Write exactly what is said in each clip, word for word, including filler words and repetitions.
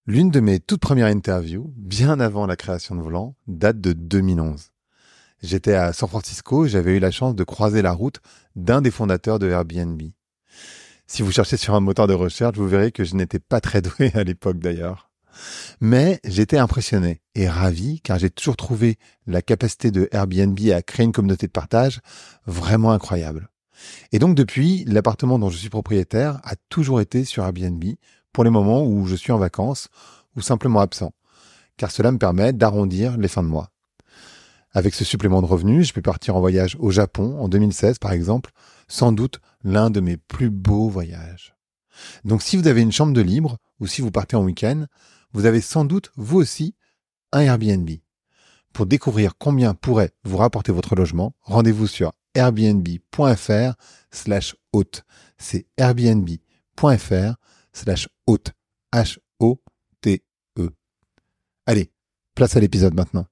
L'une de mes toutes premières interviews, bien avant la création de Volant, date de deux mille onze. J'étais à San Francisco et j'avais eu la chance de croiser la route d'un des fondateurs de Airbnb. Si vous cherchez sur un moteur de recherche, vous verrez que je n'étais pas très doué à l'époque d'ailleurs. Mais j'étais impressionné et ravi car j'ai toujours trouvé la capacité de Airbnb à créer une communauté de partage vraiment incroyable. Et donc depuis, l'appartement dont je suis propriétaire a toujours été sur Airbnb pour les moments où je suis en vacances ou simplement absent, car cela me permet d'arrondir les fins de mois. Avec ce supplément de revenus, je peux partir en voyage au Japon en deux mille seize par exemple, sans doute l'un de mes plus beaux voyages. Donc si vous avez une chambre de libre ou si vous partez en week-end, vous avez sans doute vous aussi un Airbnb. Pour découvrir combien pourrait vous rapporter votre logement, rendez-vous sur airbnb.fr slash hôte. C'est airbnb.fr slash hôte. H O T E. Allez, place à l'épisode maintenant.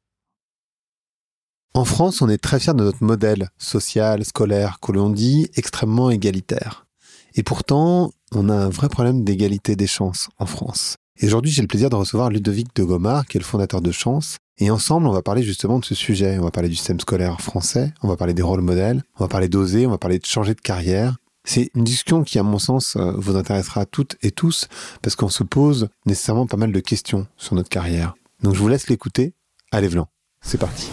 En France, on est très fiers de notre modèle social, scolaire, que l'on dit extrêmement égalitaire. Et pourtant, on a un vrai problème d'égalité des chances en France. Et aujourd'hui, j'ai le plaisir de recevoir Ludovic de Gomard, qui est le fondateur de Chance. Et ensemble, on va parler justement de ce sujet. On va parler du système scolaire français, on va parler des rôles modèles, on va parler d'oser, on va parler de changer de carrière. C'est une discussion qui, à mon sens, vous intéressera toutes et tous, parce qu'on se pose nécessairement pas mal de questions sur notre carrière. Donc je vous laisse l'écouter. Allez, Vlan, c'est parti.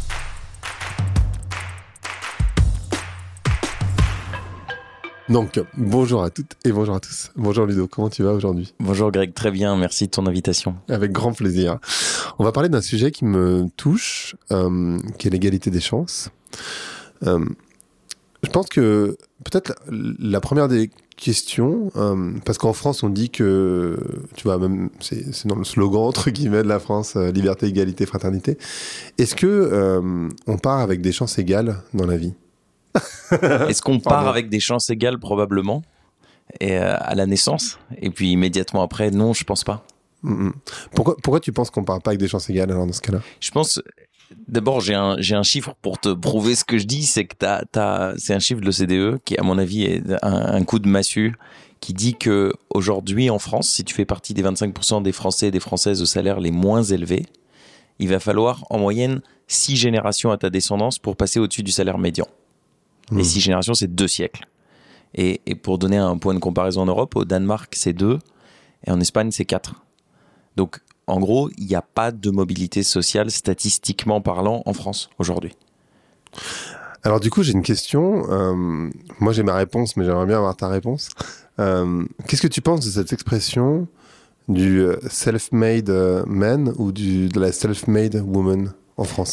Donc, bonjour à toutes et bonjour à tous. Bonjour Ludo, comment tu vas aujourd'hui ? Bonjour Greg, très bien, merci de ton invitation. Avec grand plaisir. On va parler d'un sujet qui me touche, euh, qui est l'égalité des chances. Euh, je pense que peut-être la première des questions, euh, parce qu'en France on dit que, tu vois, même c'est, c'est dans le slogan entre guillemets de la France, euh, liberté, égalité, fraternité. Est-ce que euh, on part avec des chances égales dans la vie ? Est-ce qu'on part avec des chances égales probablement et euh, à la naissance et puis immédiatement après non, je pense pas. Mmh. Pourquoi pourquoi tu penses qu'on part pas avec des chances égales alors dans ce cas-là ? Je pense d'abord j'ai un j'ai un chiffre pour te prouver ce que je dis, c'est que t'as t'as c'est un chiffre de l'O C D E qui à mon avis est un, un coup de massue qui dit que aujourd'hui en France, si tu fais partie des vingt-cinq pour cent des Français et des Françaises aux salaires les moins élevés, il va falloir en moyenne six générations à ta descendance pour passer au-dessus du salaire médian. Mmh. Et six générations, c'est deux siècles. Et, et pour donner un point de comparaison en Europe, au Danemark, c'est deux, et en Espagne, c'est quatre. Donc, en gros, il n'y a pas de mobilité sociale, statistiquement parlant, en France, aujourd'hui. Alors du coup, j'ai une question. Euh, moi, j'ai ma réponse, mais j'aimerais bien avoir ta réponse. Euh, qu'est-ce que tu penses de cette expression du self-made man ou du, de la self-made woman en France ?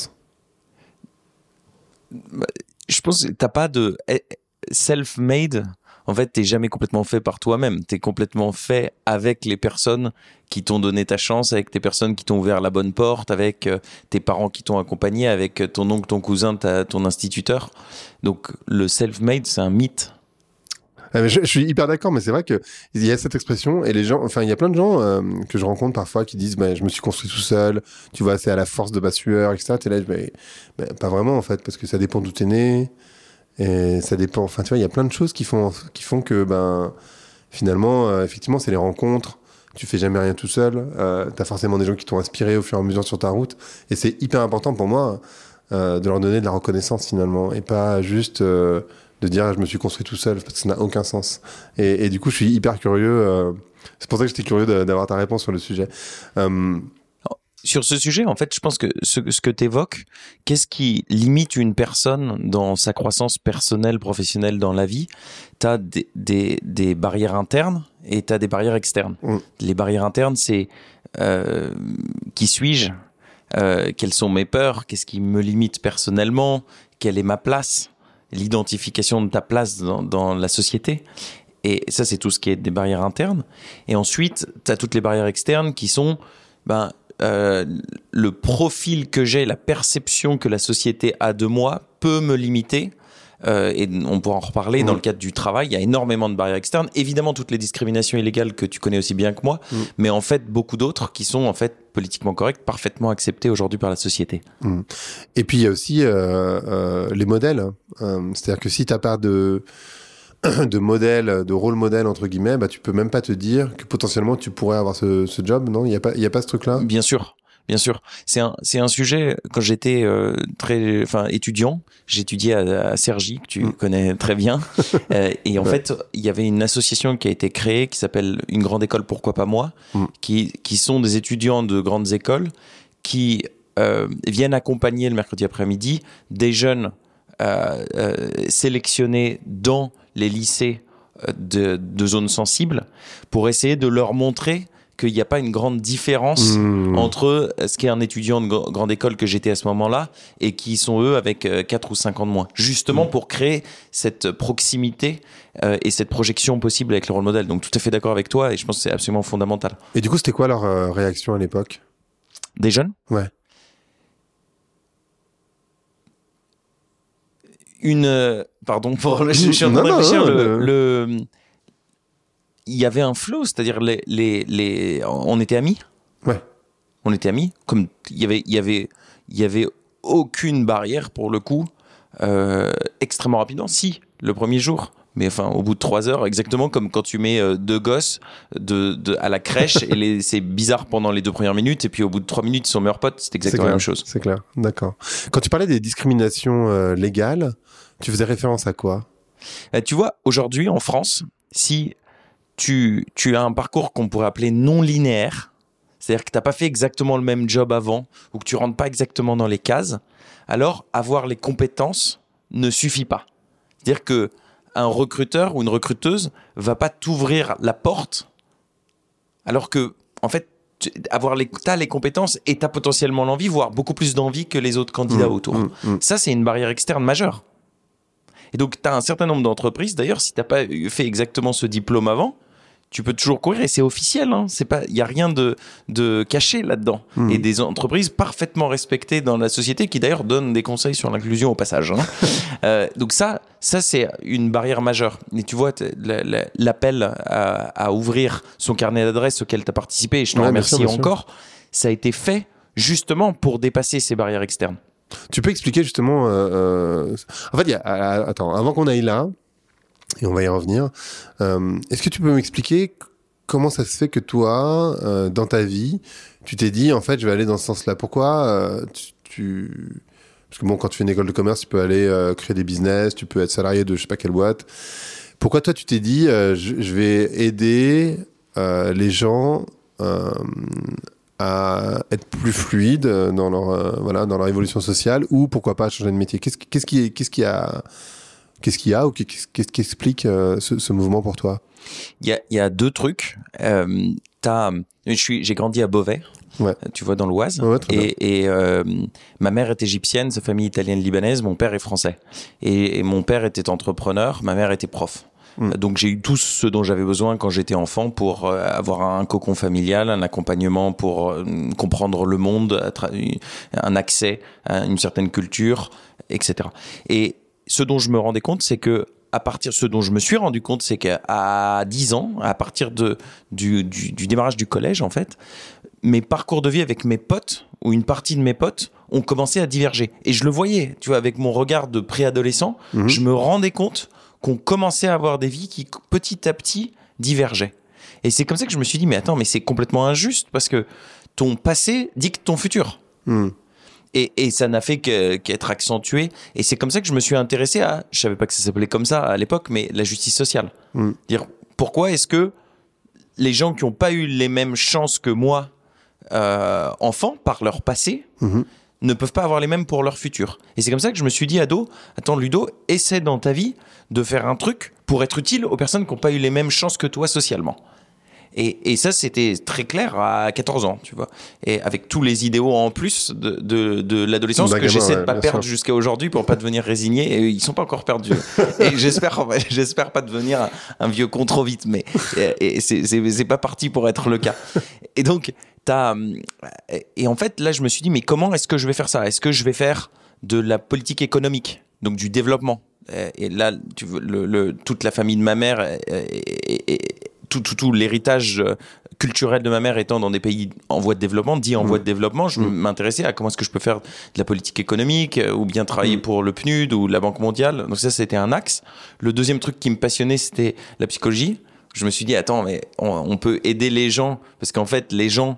Bah, je pense que t'as pas de self-made. En fait, t'es jamais complètement fait par toi-même. T'es complètement fait avec les personnes qui t'ont donné ta chance, avec tes personnes qui t'ont ouvert la bonne porte, avec euh, tes parents qui t'ont accompagné, avec ton oncle, ton cousin, ta, ton instituteur. Donc, le self-made, c'est un mythe. Je, je suis hyper d'accord, mais c'est vrai que il y a cette expression et les gens, enfin, il y a plein de gens euh, que je rencontre parfois qui disent, bah, je me suis construit tout seul, tu vois, c'est à la force de ma sueur, et cetera. T'es là, mais, mais pas vraiment en fait, parce que ça dépend d'où t'es né et ça dépend. Enfin, tu vois, il y a plein de choses qui font qui font que, ben, finalement, euh, effectivement, c'est les rencontres. Tu fais jamais rien tout seul. Euh, t'as forcément des gens qui t'ont inspiré au fur et à mesure sur ta route, et c'est hyper important pour moi euh, de leur donner de la reconnaissance finalement, et pas juste euh, de dire je me suis construit tout seul, parce que ça n'a aucun sens. Et, et du coup, je suis hyper curieux. Euh, c'est pour ça que j'étais curieux de, d'avoir ta réponse sur le sujet. Euh... Sur ce sujet, en fait, je pense que ce, ce que tu évoques, qu'est-ce qui limite une personne dans sa croissance personnelle, professionnelle dans la vie ? Tu as des, des, des barrières internes et tu as des barrières externes. Mmh. Les barrières internes, c'est euh, qui suis-je ? euh, Quelles sont mes peurs ? Qu'est-ce qui me limite personnellement ? Quelle est ma place ? L'identification de ta place dans, dans la société. Et ça, c'est tout ce qui est des barrières internes. Et ensuite, tu as toutes les barrières externes qui sont ben, euh, le profil que j'ai, la perception que la société a de moi peut me limiter. Euh, et on pourra en reparler mmh. dans le cadre du travail. Il y a énormément de barrières externes. Évidemment, toutes les discriminations illégales que tu connais aussi bien que moi, mmh. mais en fait, beaucoup d'autres qui sont en fait politiquement correctes, parfaitement acceptées aujourd'hui par la société. Mmh. Et puis, il y a aussi euh, euh, les modèles. Euh, c'est-à-dire que si tu n'as pas de... de modèle, de rôle modèle entre guillemets, bah tu peux même pas te dire que potentiellement tu pourrais avoir ce, ce job, non? Il y a pas, il y a pas ce truc-là? Bien sûr. Bien sûr, c'est un c'est un sujet. Quand j'étais euh, très, enfin étudiant, j'étudiais à, à Cergy, que tu mm. connais très bien. euh, et en ouais. fait, il y avait une association qui a été créée qui s'appelle Une grande école, pourquoi pas moi, mm. qui qui sont des étudiants de grandes écoles qui euh, viennent accompagner le mercredi après-midi des jeunes euh, euh, sélectionnés dans les lycées de, de zones sensibles pour essayer de leur montrer qu'il n'y a pas une grande différence mmh. entre ce qu'est un étudiant de g- grande école que j'étais à ce moment-là et qui sont eux avec euh, quatre ou cinq ans de moins. Justement mmh. pour créer cette proximité euh, et cette projection possible avec le rôle modèle. Donc tout à fait d'accord avec toi et je pense que c'est absolument fondamental. Et du coup, c'était quoi leur euh, réaction à l'époque? Des jeunes? Ouais. Une... Euh, pardon, pour, je, je suis en train de réfléchir. Non, le... le, le il y avait un flow, c'est-à-dire les, les, les, on était amis. Ouais. On était amis. Comme il y avait, il y avait, il y avait aucune barrière pour le coup, euh, extrêmement rapidement. Si, le premier jour, mais enfin au bout de trois heures, exactement comme quand tu mets euh, deux gosses de, de à la crèche et les, c'est bizarre pendant les deux premières minutes et puis au bout de trois minutes ils sont meilleurs potes. C'est exactement c'est la même chose. C'est clair. D'accord. Quand tu parlais des discriminations euh, légales, tu faisais référence à quoi? euh, Tu vois, aujourd'hui en France, si Tu, tu as un parcours qu'on pourrait appeler non linéaire, c'est-à-dire que tu n'as pas fait exactement le même job avant ou que tu ne rentres pas exactement dans les cases, alors avoir les compétences ne suffit pas. C'est-à-dire qu'un recruteur ou une recruteuse ne va pas t'ouvrir la porte alors que, en fait, tu as les, les compétences et tu as potentiellement l'envie, voire beaucoup plus d'envie que les autres candidats mmh, autour. Mmh, mmh. Ça, c'est une barrière externe majeure. Et donc, tu as un certain nombre d'entreprises, d'ailleurs, si tu n'as pas fait exactement ce diplôme avant, tu peux toujours courir et c'est officiel, hein. C'est pas, il y a rien de de caché là-dedans. Mmh. Et des entreprises parfaitement respectées dans la société qui d'ailleurs donnent des conseils sur l'inclusion au passage. Hein. euh, donc ça, ça c'est une barrière majeure. Et tu vois, l'appel à, à ouvrir son carnet d'adresses auquel tu as participé, et je t'en ouais, remercie bien sûr, bien encore, sûr. Ça a été fait justement pour dépasser ces barrières externes. Tu peux expliquer justement. Euh, euh... En fait, il y a, attends, avant qu'on aille là. Et on va y revenir. Euh, est-ce que tu peux m'expliquer comment ça se fait que toi, euh, dans ta vie, tu t'es dit, en fait, je vais aller dans ce sens-là? Pourquoi euh, tu, tu... Parce que bon, quand tu fais une école de commerce, tu peux aller euh, créer des business, tu peux être salarié de je sais pas quelle boîte. Pourquoi toi, tu t'es dit, euh, je, je vais aider euh, les gens euh, à être plus fluides dans leur, euh, voilà, dans leur évolution sociale, ou pourquoi pas changer de métier? Qu'est-ce, qu'est-ce qui, qu'est-ce qui a... Qu'est-ce qu'il y a ou qu'est-ce, qu'est-ce qui explique euh, ce, ce mouvement pour toi? Il y a, il y a deux trucs. Euh, t'as, je suis, j'ai grandi à Beauvais, ouais. tu vois, dans l'Oise. Ouais, et et euh, ma mère est égyptienne, sa famille italienne-libanaise, mon père est français. Et, et mon père était entrepreneur, ma mère était prof. Mmh. Donc j'ai eu tout ce dont j'avais besoin quand j'étais enfant pour euh, avoir un cocon familial, un accompagnement pour euh, comprendre le monde, un accès à une certaine culture, et cetera. Et ce dont je me rendais compte, c'est que à partir, ce dont je me suis rendu compte, c'est qu'à dix ans, à partir de, du, du, du démarrage du collège, en fait, mes parcours de vie avec mes potes, ou une partie de mes potes, ont commencé à diverger. Et je le voyais, tu vois, avec mon regard de préadolescent, mmh. je me rendais compte qu'on commençait à avoir des vies qui, petit à petit, divergeaient. Et c'est comme ça que je me suis dit, mais attends, mais c'est complètement injuste, parce que ton passé dicte ton futur. Mmh. Et, et ça n'a fait que, qu'être accentué. Et c'est comme ça que je me suis intéressé à, je savais pas que ça s'appelait comme ça à l'époque, mais la justice sociale. Mmh. Dire pourquoi est-ce que les gens qui n'ont pas eu les mêmes chances que moi, euh, enfants, par leur passé, mmh. ne peuvent pas avoir les mêmes pour leur futur. Et c'est comme ça que je me suis dit, ado, attends Ludo, essaie dans ta vie de faire un truc pour être utile aux personnes qui n'ont pas eu les mêmes chances que toi socialement. Et, et ça, c'était très clair à quatorze ans, tu vois. Et avec tous les idéaux en plus de, de, de l'adolescence que j'essaie de pas ouais, perdre sûr. Jusqu'à aujourd'hui pour pas devenir résigné. Et ils sont pas encore perdus. Et j'espère, j'espère pas devenir un, un vieux con trop vite, mais et, et c'est, c'est, c'est pas parti pour être le cas. Et donc, t'as, et en fait, là, je me suis dit, mais comment est-ce que je vais faire ça? Est-ce que je vais faire de la politique économique, donc du développement? Et là, tu veux, le, le, toute la famille de ma mère et, et, et, tout, tout, tout l'héritage culturel de ma mère étant dans des pays en voie de développement, dit en mmh. voie de développement, je mmh. m'intéressais à comment est-ce que je peux faire de la politique économique euh, ou bien travailler mmh. pour le P N U D ou la Banque mondiale. Donc ça, c'était un axe. Le deuxième truc qui me passionnait, c'était la psychologie. Je me suis dit, attends, mais on, on peut aider les gens parce qu'en fait, les gens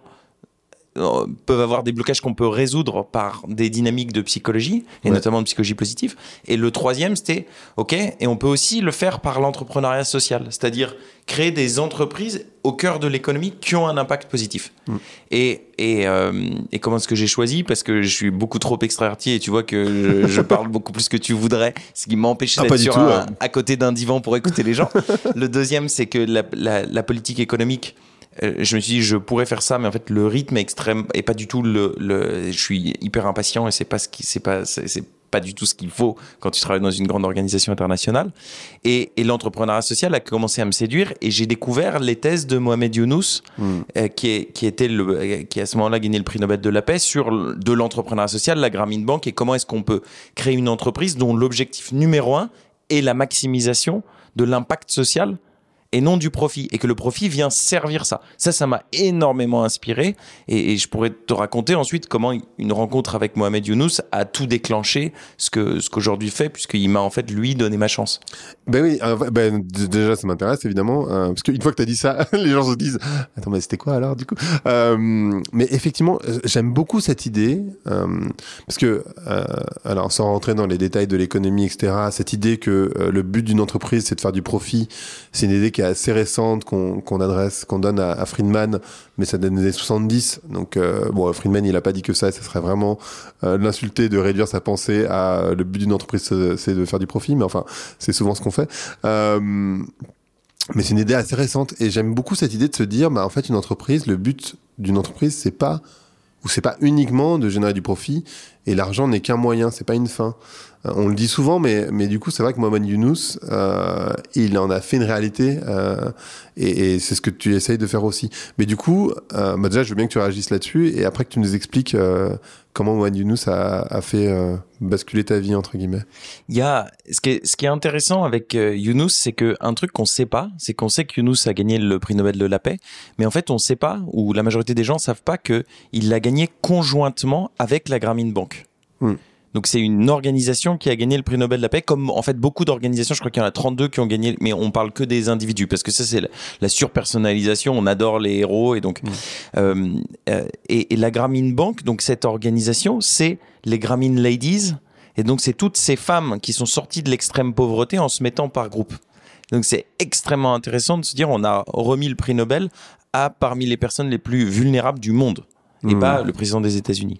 peuvent avoir des blocages qu'on peut résoudre par des dynamiques de psychologie et ouais. notamment de psychologie positive. Et le troisième, c'était ok, et on peut aussi le faire par l'entrepreneuriat social, c'est-à-dire créer des entreprises au cœur de l'économie qui ont un impact positif. Mm. Et et euh, et comment est-ce que j'ai choisi? Parce que je suis beaucoup trop extraverti et tu vois que je, je parle beaucoup plus que tu voudrais, ce qui m'empêchait ah, d'être sur tout, un, ouais. à côté d'un divan pour écouter les gens. Le deuxième, c'est que la, la, la politique économique. Je me suis dit je pourrais faire ça, mais en fait le rythme est extrême et pas du tout le, le je suis hyper impatient et c'est pas ce qui c'est pas c'est, c'est pas du tout ce qu'il faut quand tu travailles dans une grande organisation internationale. Et, et l'entrepreneuriat social a commencé à me séduire et j'ai découvert les thèses de Mohamed Younous, mmh. euh, qui est qui était le qui à ce moment-là gagné le prix Nobel de la paix sur de l'entrepreneuriat social, la Grameen Bank et comment est-ce qu'on peut créer une entreprise dont l'objectif numéro un est la maximisation de l'impact social et non du profit, et que le profit vient servir ça. Ça, ça m'a énormément inspiré, et, et je pourrais te raconter ensuite comment une rencontre avec Mohamed Younous a tout déclenché, ce que ce qu'aujourd'hui fait, puisqu'il m'a en fait, lui, donné ma chance. Ben oui, euh, ben, d- déjà, ça m'intéresse, évidemment, euh, parce qu'une fois que tu as dit ça, les gens se disent « Attends, mais c'était quoi alors, du coup ?» euh, Mais effectivement, j'aime beaucoup cette idée, euh, parce que, euh, alors, sans rentrer dans les détails de l'économie, et cetera, cette idée que euh, le but d'une entreprise, c'est de faire du profit, c'est une idée qui est assez récente qu'on, qu'on adresse, qu'on donne à, à Friedman, mais ça donne des années soixante-dix. Donc, euh, bon, Friedman, il a pas dit que ça, ça serait vraiment euh, l'insulter de réduire sa pensée à le but d'une entreprise, c'est, c'est de faire du profit, mais enfin, c'est souvent ce qu'on fait. Euh, mais c'est une idée assez récente et j'aime beaucoup cette idée de se dire, bah, en fait, une entreprise, le but d'une entreprise, c'est pas, ou c'est pas uniquement de générer du profit et l'argent n'est qu'un moyen, c'est pas une fin. On le dit souvent, mais, mais du coup, c'est vrai que Mohamed Younous, euh, il en a fait une réalité, euh, et, et c'est ce que tu essayes de faire aussi. Mais du coup, euh, bah déjà, je veux bien que tu réagisses là-dessus, et après que tu nous expliques euh, comment Mohamed Younous a, a fait euh, basculer ta vie, entre guillemets. Il y a, ce qui est, ce qui est intéressant avec euh, Younous, c'est qu'un truc qu'on sait pas, c'est qu'on sait que Younous a gagné le prix Nobel de la paix, mais en fait, on sait pas, ou la majorité des gens savent pas qu'il l'a gagné conjointement avec la Grameen Bank. Hmm. Donc c'est une organisation qui a gagné le prix Nobel de la paix, comme en fait beaucoup d'organisations, je crois qu'il y en a trente-deux qui ont gagné, mais on parle que des individus, parce que ça c'est la, la surpersonnalisation, on adore les héros, et donc mmh. euh, euh, et, et la Grameen Bank, donc cette organisation, c'est les Grameen Ladies, et donc c'est toutes ces femmes qui sont sorties de l'extrême pauvreté en se mettant par groupe. Donc c'est extrêmement intéressant de se dire on a remis le prix Nobel à parmi les personnes les plus vulnérables du monde, et mmh. pas le président des États-Unis.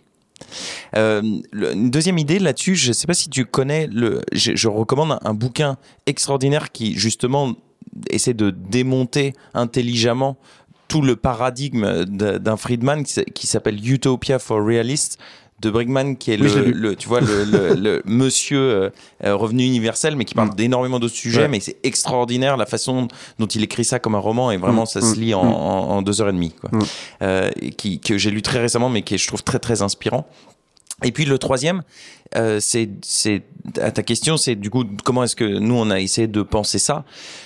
Euh, le, une deuxième idée là-dessus, je ne sais pas si tu connais, le, je, je recommande un, un bouquin extraordinaire qui justement essaie de démonter intelligemment tout le paradigme de, d'un Friedman qui, qui s'appelle Utopia for Realists de Bregman, qui est le, oui, le tu vois le, le, le monsieur euh, revenu universel, mais qui parle mmh. d'énormément d'autres sujets, ouais. mais c'est extraordinaire la façon dont il écrit ça comme un roman, et vraiment mmh. ça se lit en, en, en deux heures et demie, quoi. Mmh. Euh, qui que j'ai lu très récemment, mais qui est, je trouve très très inspirant. Et puis le troisième, euh, c'est c'est à ta question, c'est du coup comment est-ce que nous on a essayé de penser ça.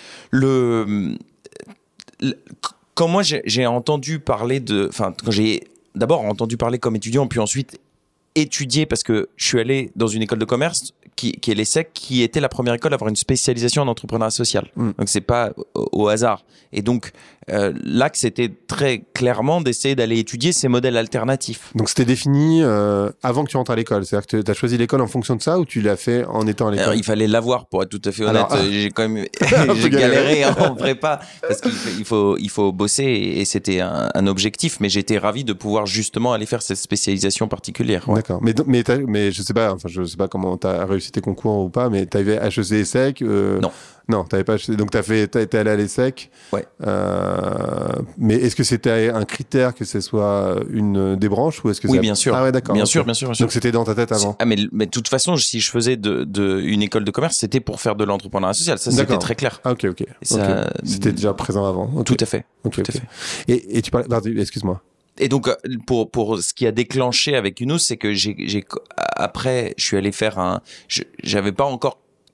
Le, le quand moi j'ai, j'ai entendu parler de, enfin quand j'ai d'abord entendu parler comme étudiant, puis ensuite étudié, parce que je suis allé dans une école de commerce qui, qui est l'ESSEC, qui était la première école à avoir une spécialisation en entrepreneuriat social. Mmh. Donc c'est pas au, au hasard. Et donc euh, l'axe c'était très clairement d'essayer d'aller étudier ces modèles alternatifs. Donc c'était défini euh, avant que tu rentres à l'école. C'est-à-dire que tu as choisi l'école en fonction de ça, ou tu l'as fait en étant à l'école? Alors, il fallait l'avoir, pour être tout à fait honnête. Alors, ah, j'ai quand même j'ai galéré en prépa parce qu'il faut il faut, il faut bosser, et c'était un, un objectif. Mais j'étais ravi de pouvoir justement aller faire cette spécialisation particulière. Ouais. D'accord. Mais mais mais je sais pas. Enfin je sais pas comment t'as réussi tes concours ou pas. Mais t'avais H E C ESSEC euh... Non. Non, t'avais pas. Donc t'as fait, t'as été allé à l'ESSEC. Ouais. Euh, mais est-ce que c'était un critère que ce soit une des branches, ou est-ce que oui, ça... bien sûr. Ah ouais, d'accord. Bien okay. sûr, bien sûr, bien sûr. Donc c'était dans ta tête avant. Ah mais mais de toute façon, si je faisais de, de une école de commerce, c'était pour faire de l'entrepreneuriat social. Ça, d'accord. C'était très clair. Ah ok, ok. Ça... okay. C'était déjà présent avant. Okay. Tout à fait. Okay, tout okay. à fait. Et, et tu parlais. Pardon, excuse-moi. Et donc pour pour ce qui a déclenché avec Younous, c'est que j'ai j'ai après je suis allé faire un je, j'avais pas encore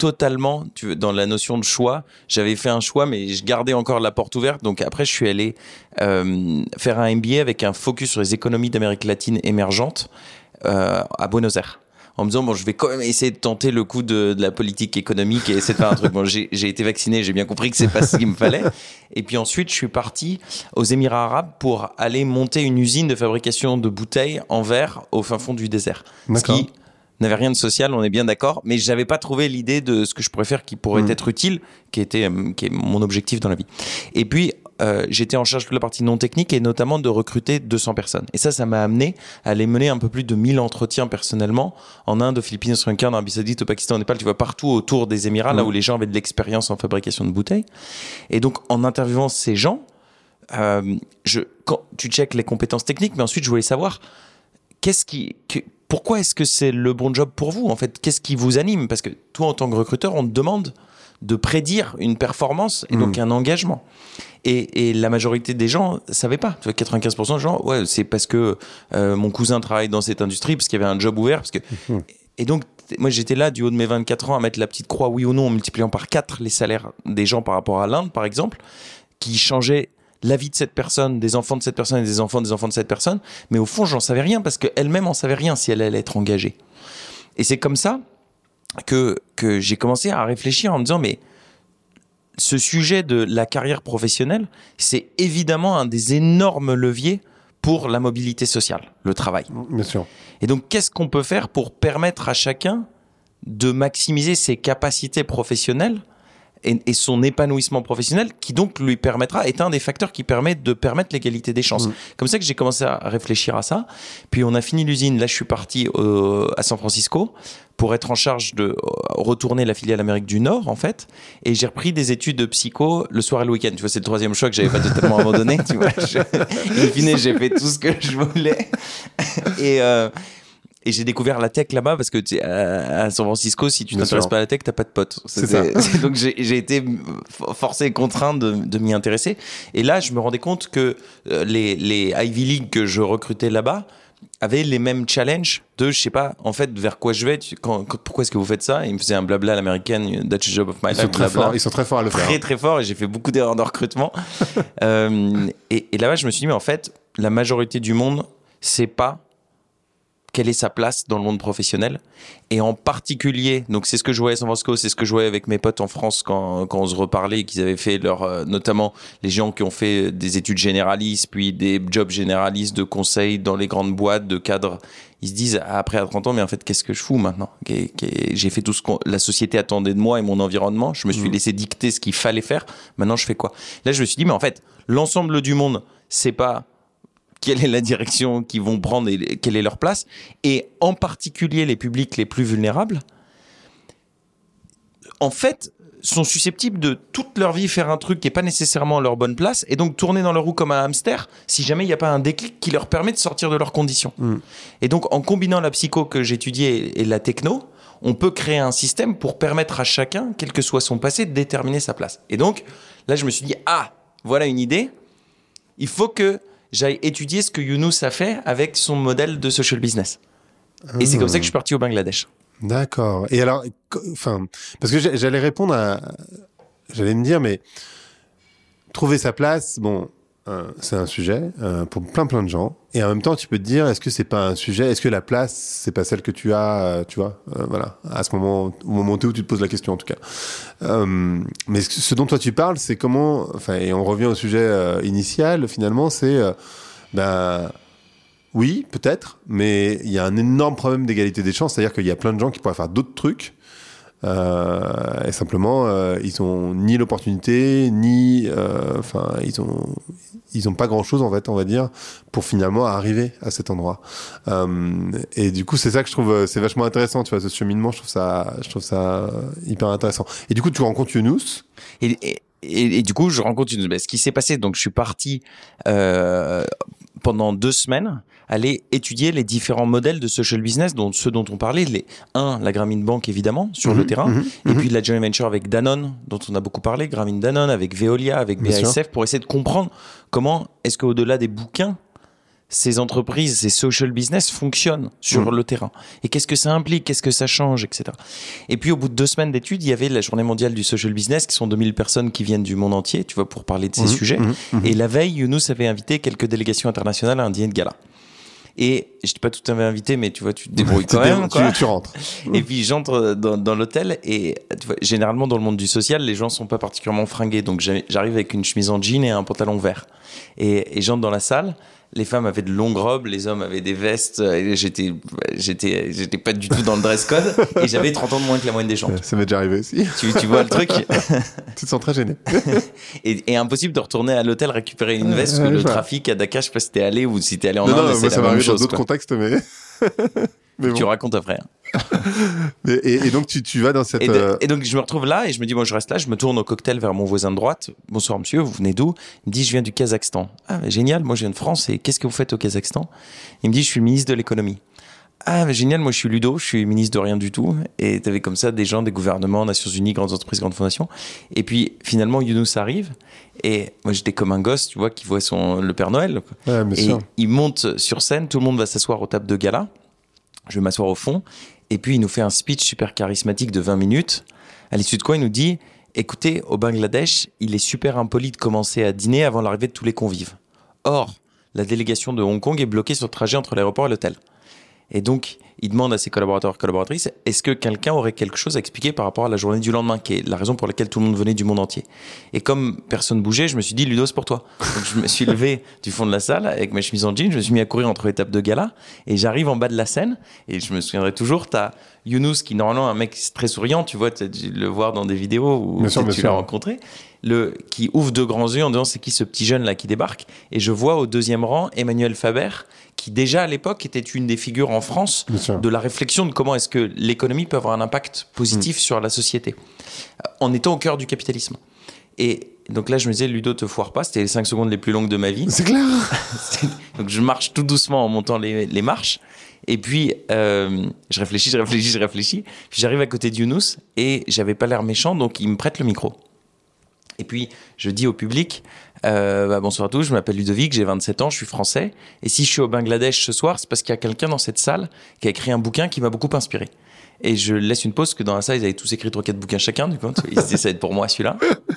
totalement, tu veux, dans la notion de choix. J'avais fait un choix, mais je gardais encore la porte ouverte. Donc après, je suis allé euh, faire un M B A avec un focus sur les économies d'Amérique latine émergentes euh, à Buenos Aires. En me disant, bon, je vais quand même essayer de tenter le coup de, de la politique économique et essayer de faire un truc. Bon, j'ai, j'ai été vacciné, j'ai bien compris que c'est pas ce qu'il me fallait. Et puis ensuite, je suis parti aux Émirats arabes pour aller monter une usine de fabrication de bouteilles en verre au fin fond du désert. D'accord. Ce qui n'avait rien de social, on est bien d'accord, mais j'avais pas trouvé l'idée de ce que je pourrais faire qui pourrait mmh. être utile, qui était, qui est mon objectif dans la vie. Et puis, Euh, j'étais en charge de la partie non technique et notamment de recruter deux cents personnes. Et ça, ça m'a amené à aller mener un peu plus de mille entretiens personnellement en Inde, aux Philippines, au Sri Lanka, en Arabie Saoudite, au Pakistan, au Népal, tu vois, partout autour des Émirats, mmh. là où les gens avaient de l'expérience en fabrication de bouteilles. Et donc, en interviewant ces gens, euh, je, quand, tu checkes les compétences techniques, mais ensuite, je voulais savoir qu'est-ce qui... Que, pourquoi est-ce que c'est le bon job pour vous, en fait? Qu'est-ce qui vous anime? Parce que toi, en tant que recruteur, on te demande de prédire une performance et donc mmh. un engagement. Et, et la majorité des gens ne savaient pas. Tu vois, quatre-vingt-quinze pour cent des gens, ouais, c'est parce que euh, mon cousin travaille dans cette industrie, parce qu'il y avait un job ouvert. Parce que... Mmh. Et donc, moi, j'étais là du haut de mes vingt-quatre ans à mettre la petite croix, oui ou non, en multipliant par quatre les salaires des gens par rapport à l'Inde, par exemple, qui changeaient la vie de cette personne, des enfants de cette personne et des enfants des enfants de cette personne. Mais au fond, j'en savais rien parce qu'elle-même en savait rien si elle allait être engagée. Et c'est comme ça que, que j'ai commencé à réfléchir en me disant, mais ce sujet de la carrière professionnelle, c'est évidemment un des énormes leviers pour la mobilité sociale, le travail. Bien sûr. Et donc, qu'est-ce qu'on peut faire pour permettre à chacun de maximiser ses capacités professionnelles et, et son épanouissement professionnel, qui donc lui permettra, est un des facteurs qui permet de permettre l'égalité des chances. Mmh. Comme ça que j'ai commencé à réfléchir à ça. Puis on a fini l'usine. Là, je suis parti euh, à San Francisco pour être en charge de retourner la filiale Amérique du Nord, en fait. Et j'ai repris des études de psycho le soir et le week-end. Tu vois, c'est le troisième choix que j'avais pas totalement abandonné. Tu vois, je, in fine, j'ai fait tout ce que je voulais. Et... Euh, Et j'ai découvert la tech là-bas parce que à San Francisco, si tu Bien t'intéresses sûr. pas à la tech, t'as pas de potes. C'est ça. Donc j'ai, j'ai été forcé et contraint de, de m'y intéresser. Et là, je me rendais compte que les, les Ivy League que je recrutais là-bas avaient les mêmes challenges de, je sais pas, en fait, vers quoi je vais, tu, quand, pourquoi est-ce que vous faites ça? Et ils me faisaient un blabla à l'américaine, that's the job of my life. Ils sont très forts, ils sont très forts à le faire. Très très forts, et j'ai fait beaucoup d'erreurs de recrutement. euh, et, et là-bas, je me suis dit, mais en fait, la majorité du monde, c'est pas quelle est sa place dans le monde professionnel. Et en particulier, donc c'est ce que je voyais à San Francisco, c'est ce que je voyais avec mes potes en France quand, quand on se reparlait et qu'ils avaient fait leur, euh, notamment les gens qui ont fait des études généralistes, puis des jobs généralistes de conseil dans les grandes boîtes, de cadres. Ils se disent, après à trente ans, mais en fait, qu'est-ce que je fous maintenant? J'ai fait tout ce que la société attendait de moi et mon environnement. Je me suis mmh. laissé dicter ce qu'il fallait faire. Maintenant, je fais quoi? Là, je me suis dit, mais en fait, l'ensemble du monde, c'est pas quelle est la direction qu'ils vont prendre et quelle est leur place, et en particulier les publics les plus vulnérables, en fait, sont susceptibles de toute leur vie faire un truc qui n'est pas nécessairement à leur bonne place, et donc tourner dans leur roue comme un hamster, si jamais il n'y a pas un déclic qui leur permet de sortir de leurs conditions. Mmh. Et donc, en combinant la psycho que j'étudiais et la techno, on peut créer un système pour permettre à chacun, quel que soit son passé, de déterminer sa place. Et donc, là, je me suis dit, ah, voilà une idée, il faut que j'aille étudier ce que Younous a fait avec son modèle de social business. Ah. Et c'est comme ça que je suis parti au Bangladesh. D'accord. Et alors, enfin, parce que j'allais répondre à, j'allais me dire, mais trouver sa place, bon, euh, c'est un sujet euh, pour plein plein de gens. Et en même temps, tu peux te dire, est-ce que c'est pas un sujet, est-ce que la place, c'est pas celle que tu as, euh, tu vois, euh, voilà, à ce moment, au moment où tu te poses la question en tout cas. Euh, mais ce dont toi tu parles, c'est comment, enfin, et on revient au sujet euh, initial, finalement, c'est, euh, ben, oui, peut-être, mais il y a un énorme problème d'égalité des chances, c'est-à-dire qu'il y a plein de gens qui pourraient faire d'autres trucs. Euh, et simplement, euh, ils ont ni l'opportunité, ni, enfin, euh, ils ont, ils ont pas grand-chose en fait, on va dire, pour finalement arriver à cet endroit. Euh, et du coup, c'est ça que je trouve, c'est vachement intéressant, tu vois, ce cheminement, je trouve ça, je trouve ça hyper intéressant. Et du coup, tu rencontres Younous. Et, et, et, et du coup, je rencontre Younous. Ben, ce qui s'est passé, donc, je suis parti euh, pendant deux semaines. Aller étudier les différents modèles de social business, dont ceux dont on parlait. Les, un, la Grameen Bank, évidemment, sur mmh, le terrain. Mmh, et mmh. puis la joint venture avec Danone, dont on a beaucoup parlé. Grameen Danone, avec Veolia, avec B A S F, pour essayer de comprendre comment est-ce qu'au-delà des bouquins, ces entreprises, ces social business fonctionnent sur mmh. le terrain. Et qu'est-ce que ça implique, qu'est-ce que ça change, et cetera. Et puis, au bout de deux semaines d'études, il y avait la journée mondiale du social business, qui sont deux mille personnes qui viennent du monde entier, tu vois, pour parler de ces mmh. sujets. Mmh. Mmh. Et la veille, Younous avait invité quelques délégations internationales à un dîner de gala. Et je n'étais pas tout à fait invité, mais tu vois, tu te débrouilles quand même. Quoi. Tu, tu rentres. Et puis j'entre dans, dans l'hôtel et tu vois, généralement dans le monde du social, les gens sont pas particulièrement fringués. Donc j'arrive avec une chemise en jean et un pantalon vert. Et, et j'entre dans la salle. Les femmes avaient de longues robes, les hommes avaient des vestes. Et j'étais, j'étais, j'étais pas du tout dans le dress code. Et j'avais trente ans de moins que la moyenne des gens. Ça m'est déjà arrivé aussi. Tu, tu vois le truc. Tu te sens très gêné. et, et impossible de retourner à l'hôtel récupérer une veste parce que le trafic à Dakar, je sais pas si t'es allé ou si t'es allé en non, Inde. Non, c'est moi, la ça m'arrive chose, dans d'autres quoi. contextes, mais. mais tu bon. racontes après. et, et, et donc tu, tu vas dans cette. Et, de, et donc je me retrouve là et je me dis bon je reste là, je me tourne au cocktail vers mon voisin de droite. Bonsoir monsieur, vous venez d'où? Il me dit je viens du Kazakhstan. Ah mais génial, moi je viens de France et qu'est-ce que vous faites au Kazakhstan? Il me dit je suis le ministre de l'économie. Ah mais génial, moi je suis Ludo, je suis ministre de rien du tout. Et t'avais comme ça des gens, des gouvernements, Nations Unies, grandes entreprises, grandes fondations. Et puis finalement Younous arrive et moi j'étais comme un gosse, tu vois, qui voit son le Père Noël. Quoi. Ouais, et sûr. il monte sur scène, tout le monde va s'asseoir aux tables de gala. Je vais m'asseoir au fond. Et puis, il nous fait un speech super charismatique de vingt minutes, à l'issue de quoi il nous dit « Écoutez, au Bangladesh, il est super impoli de commencer à dîner avant l'arrivée de tous les convives. Or, la délégation de Hong Kong est bloquée sur le trajet entre l'aéroport et l'hôtel. » Et donc, il demande à ses collaborateurs et collaboratrices « Est-ce que quelqu'un aurait quelque chose à expliquer par rapport à la journée du lendemain ?» qui est la raison pour laquelle tout le monde venait du monde entier. Et comme personne bougeait, je me suis dit « Ludo, c'est pour toi !» Donc, je me suis levé du fond de la salle avec ma chemise en jean, je me suis mis à courir entre les tables de gala et j'arrive en bas de la scène et je me souviendrai toujours, t'as Younous qui normalement un mec très souriant, tu vois, tu as dû le voir dans des vidéos où bien sûr, bien tu sûr. l'as rencontré, le, qui ouvre de grands yeux en disant c'est qui ce petit jeune là qui débarque, et je vois au deuxième rang Emmanuel Faber qui déjà à l'époque était une des figures en France de la réflexion de comment est-ce que l'économie peut avoir un impact positif mmh. sur la société en étant au cœur du capitalisme. Et donc là je me disais Ludo te foire pas, c'était les cinq secondes les plus longues de ma vie. C'est clair. Donc je marche tout doucement en montant les, les marches. Et puis, euh, je réfléchis, je réfléchis, je réfléchis. Puis j'arrive à côté de Younous et j'avais pas l'air méchant, donc il me prête le micro. Et puis, je dis au public, euh, bah, bonsoir à tous, je m'appelle Ludovic, j'ai vingt-sept ans, je suis français. Et si je suis au Bangladesh ce soir, c'est parce qu'il y a quelqu'un dans cette salle qui a écrit un bouquin qui m'a beaucoup inspiré. Et je laisse une pause, parce que dans la salle, ils avaient tous écrit trois quatre bouquins chacun, du coup. Ils se disaient, ça va être pour moi, celui-là.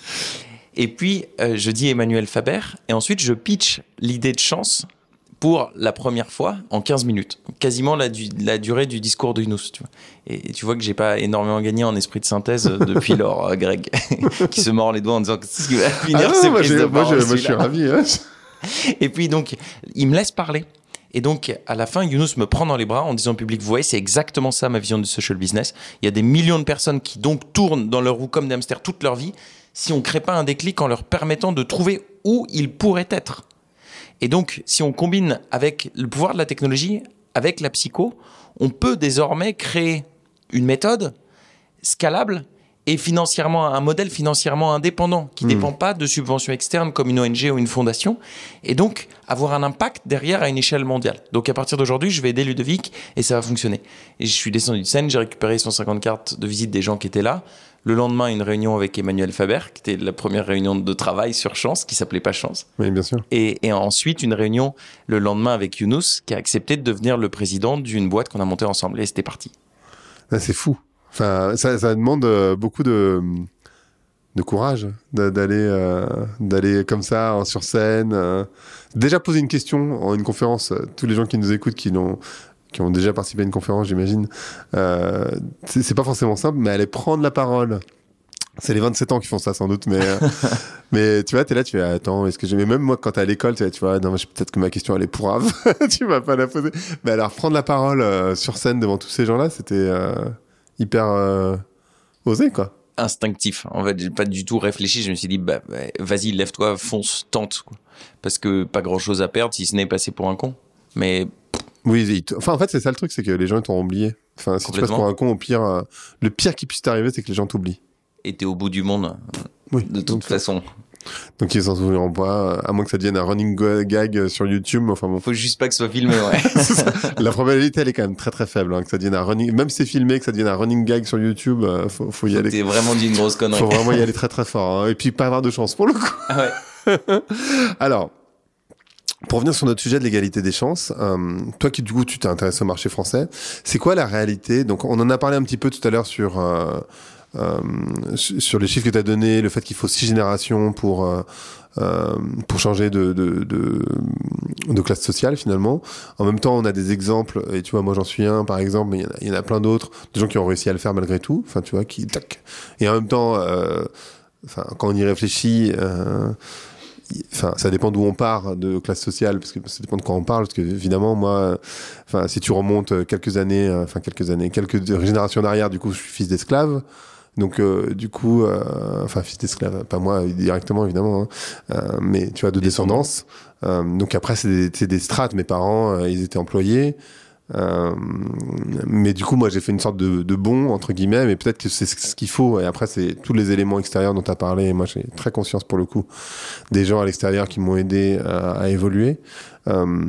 Et puis, euh, je dis Emmanuel Faber. Et ensuite, je pitch l'idée de chance pour la première fois en quinze minutes. Quasiment la, du, la durée du discours de Younous. Tu vois. Et, et tu vois que j'ai pas énormément gagné en esprit de synthèse depuis lors, euh, Greg, qui se mord les doigts en disant que c'est ce qui va finir ah ses moi, prises de moi, parole. je, moi, je suis ravi. Hein. Et puis, donc, il me laisse parler. Et donc, à la fin, Younous me prend dans les bras en disant au public, vous voyez, c'est exactement ça ma vision du social business. Il y a des millions de personnes qui donc tournent dans leur roue comme des hamsters toute leur vie si on ne crée pas un déclic en leur permettant de trouver où ils pourraient être. Et donc, si on combine avec le pouvoir de la technologie, avec la psycho, on peut désormais créer une méthode scalable et financièrement, un modèle financièrement indépendant qui ne mmh. dépend pas de subventions externes comme une O N G ou une fondation, et donc avoir un impact derrière à une échelle mondiale. Donc à partir d'aujourd'hui, je vais aider Ludovic et ça va fonctionner. Et je suis descendu de scène, j'ai récupéré cent cinquante cartes de visite des gens qui étaient là. Le lendemain, une réunion avec Emmanuel Faber, qui était la première réunion de travail sur Chance, qui s'appelait pas Chance. Oui, bien sûr. Et, et ensuite, une réunion le lendemain avec Younous, qui a accepté de devenir le président d'une boîte qu'on a montée ensemble. Et c'était parti. Ah, c'est fou. Enfin, ça, ça demande beaucoup de, de courage d'aller, euh, d'aller comme ça sur scène. Euh. Déjà poser une question en une conférence. Tous les gens qui nous écoutent, qui l'ont... qui ont déjà participé à une conférence, j'imagine. Euh, c'est, c'est pas forcément simple, mais aller prendre la parole. C'est les vingt-sept ans qui font ça, sans doute, mais, euh, mais tu vois, t'es là, tu fais, attends, est-ce que j'ai, mais même moi, quand t'es à l'école, tu vois, tu vois non, peut-être que ma question, elle est pourrave. Tu vas pas la poser. Mais alors, prendre la parole euh, sur scène devant tous ces gens-là, c'était euh, hyper euh, osé, quoi. Instinctif. En fait, j'ai pas du tout réfléchi. Je me suis dit, bah, bah vas-y, lève-toi, fonce, tente, quoi. Parce que pas grand-chose à perdre si ce n'est passer pour un con. Mais oui, enfin en fait c'est ça le truc, c'est que les gens ils t'ont oublié. Enfin si tu passes pour un con, au pire, euh, le pire qui puisse t'arriver, c'est que les gens t'oublient. Et t'es au bout du monde. Oui. De toute donc, façon. Donc ils s'en souviendront pas, à moins que ça devienne un running gag sur YouTube. Enfin bon. Faut juste pas que ce soit filmé, ouais. La probabilité elle est quand même très très faible, hein, que ça devienne un running, même si c'est filmé, que ça devienne un running gag sur YouTube, euh, faut, faut y faut aller. T'es vraiment dit une grosse connerie. Faut vraiment y aller très très fort, hein, et puis pas avoir de chance pour le coup. Ah ouais. Alors. pour revenir sur notre sujet de l'égalité des chances, euh, toi qui du coup tu t'es intéressé au marché français, c'est quoi la réalité? Donc on en a parlé un petit peu tout à l'heure sur euh, euh, sur les chiffres que tu as donnés, le fait qu'il faut six générations pour euh, euh, pour changer de, de de de classe sociale finalement. En même temps, on a des exemples et tu vois, moi j'en suis un par exemple, mais il y en a, il y en a plein d'autres, des gens qui ont réussi à le faire malgré tout. Enfin, tu vois, qui tac. Et en même temps, euh, enfin quand on y réfléchit. Euh, Enfin, ça dépend d'où on part de classe sociale, parce que ça dépend de quoi on parle, parce que évidemment, moi, enfin, si tu remontes quelques années, enfin quelques années, quelques générations en arrière, du coup, je suis fils d'esclave. Donc, euh, du coup, euh, enfin, fils d'esclave, pas moi directement, évidemment, hein, euh, mais tu vois, de descendance. Euh, donc après, c'est des, c'est des strates. Mes parents, euh, ils étaient employés. Euh, mais du coup, moi, j'ai fait une sorte de, de bond, entre guillemets, mais peut-être que c'est ce qu'il faut. Et après, c'est tous les éléments extérieurs dont tu as parlé. Et moi, j'ai très conscience, pour le coup, des gens à l'extérieur qui m'ont aidé à, à évoluer. Euh,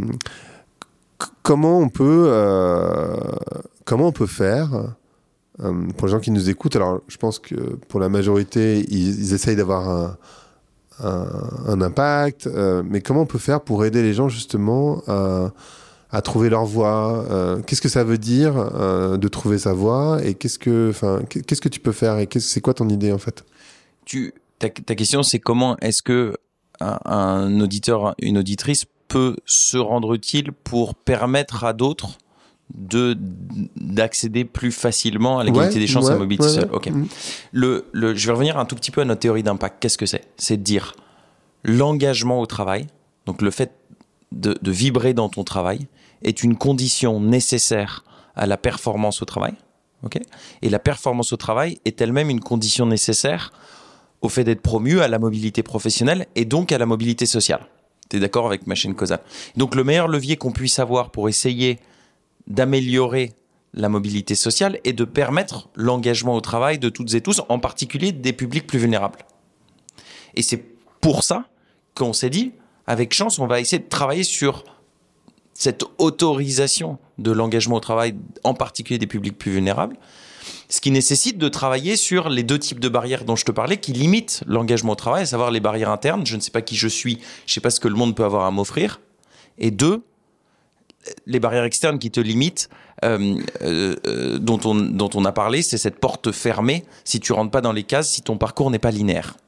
c- comment on peut, euh, comment on peut faire euh, pour les gens qui nous écoutent? Alors, je pense que pour la majorité, ils, ils essayent d'avoir un, un, un impact. Euh, mais comment on peut faire pour aider les gens, justement, à à trouver leur voie, euh, qu'est-ce que ça veut dire euh, de trouver sa voie, et qu'est-ce que, enfin, qu'est-ce que tu peux faire, et qu'est-ce, c'est quoi ton idée en fait? Tu, ta, ta question, c'est comment est-ce que un, un auditeur, une auditrice peut se rendre utile pour permettre à d'autres de d'accéder plus facilement à l'égalité Ouais, des chances ouais, et à la mobilité ouais, sociale. ouais. Ok. Mmh. Le, le, je vais revenir un tout petit peu à notre théorie d'impact. Qu'est-ce que c'est? C'est de dire l'engagement au travail, donc le fait de, de vibrer dans ton travail, est une condition nécessaire à la performance au travail. Okay, et la performance au travail est elle-même une condition nécessaire au fait d'être promu à la mobilité professionnelle et donc à la mobilité sociale. Tu es d'accord avec ma chaîne causale? Donc le meilleur levier qu'on puisse avoir pour essayer d'améliorer la mobilité sociale est de permettre l'engagement au travail de toutes et tous, en particulier des publics plus vulnérables. Et c'est pour ça qu'on s'est dit, avec chance, on va essayer de travailler sur cette autorisation de l'engagement au travail, en particulier des publics plus vulnérables, ce qui nécessite de travailler sur les deux types de barrières dont je te parlais, qui limitent l'engagement au travail, à savoir les barrières internes, je ne sais pas qui je suis, je ne sais pas ce que le monde peut avoir à m'offrir, et deux, les barrières externes qui te limitent, euh, euh, dont, on, dont on a parlé, c'est cette porte fermée, si tu ne rentres pas dans les cases, si ton parcours n'est pas linéaire.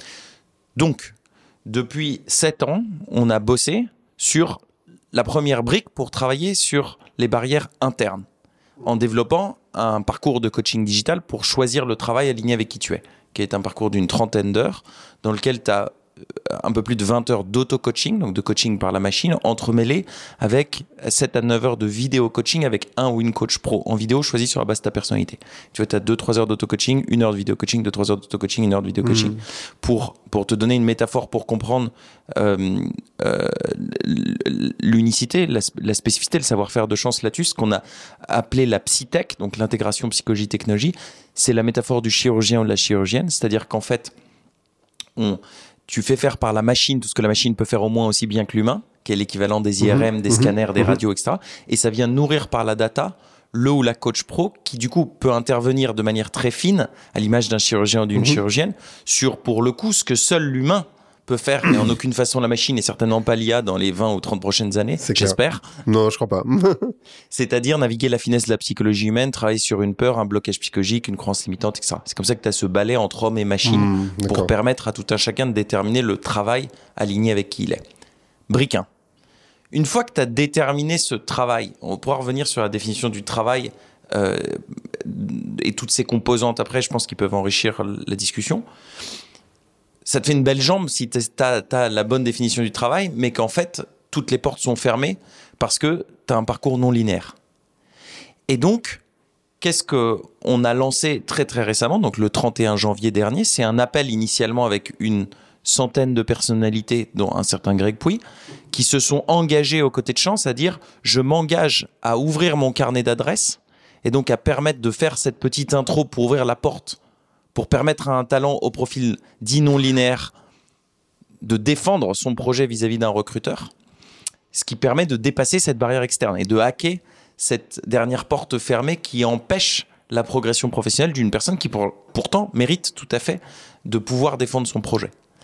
Donc, depuis sept ans, on a bossé sur la première brique pour travailler sur les barrières internes, en développant un parcours de coaching digital pour choisir le travail aligné avec qui tu es, qui est un parcours d'une trentaine d'heures, dans lequel tu as un peu plus de vingt heures d'auto-coaching, donc de coaching par la machine, entremêlé avec sept à neuf heures de vidéo-coaching avec un ou une coach pro en vidéo choisi sur la base de ta personnalité. Tu vois, tu as deux à trois heures d'auto-coaching, une heure de vidéo-coaching, deux à trois heures d'auto-coaching, une heure de vidéo-coaching. Mmh. Pour, pour te donner une métaphore, pour comprendre euh, euh, l'unicité, la, la spécificité, le savoir-faire de Chance là-dessus, ce qu'on a appelé la psytech, donc l'intégration psychologie-technologie, c'est la métaphore du chirurgien ou de la chirurgienne, c'est-à-dire qu'en fait, on... tu fais faire par la machine tout ce que la machine peut faire au moins aussi bien que l'humain, qui est l'équivalent des I R M, mmh, des scanners, mmh, des radios, et cetera. Et ça vient nourrir par la data le ou la coach pro qui, du coup, peut intervenir de manière très fine, à l'image d'un chirurgien ou d'une mmh. chirurgienne, sur, pour le coup, ce que seul l'humain peut faire, et en aucune façon la machine, et certainement pas l'I A dans les vingt ou trente prochaines années, j'espère. Non, je crois pas. C'est-à-dire naviguer la finesse de la psychologie humaine, travailler sur une peur, un blocage psychologique, une croyance limitante, et cetera. C'est comme ça que tu as ce balai entre homme et machine mmh, pour permettre à tout un chacun de déterminer le travail aligné avec qui il est. Brique un. Une fois que tu as déterminé ce travail, on pourra revenir sur la définition du travail euh, et toutes ses composantes après, je pense qu'ils peuvent enrichir la discussion. Ça te fait une belle jambe si tu as la bonne définition du travail, mais qu'en fait, toutes les portes sont fermées parce que tu as un parcours non linéaire. Et donc, qu'est-ce qu'on a lancé très très récemment, donc le trente et un janvier dernier, c'est un appel initialement avec une centaine de personnalités, dont un certain Greg Pouy, qui se sont engagés aux côtés de Chance à dire « je m'engage à ouvrir mon carnet d'adresses et donc à permettre de faire cette petite intro pour ouvrir la porte pour permettre à un talent au profil dit non linéaire de défendre son projet vis-à-vis d'un recruteur, ce qui permet de dépasser cette barrière externe et de hacker cette dernière porte fermée qui empêche la progression professionnelle d'une personne qui pour, pourtant mérite tout à fait de pouvoir défendre son projet.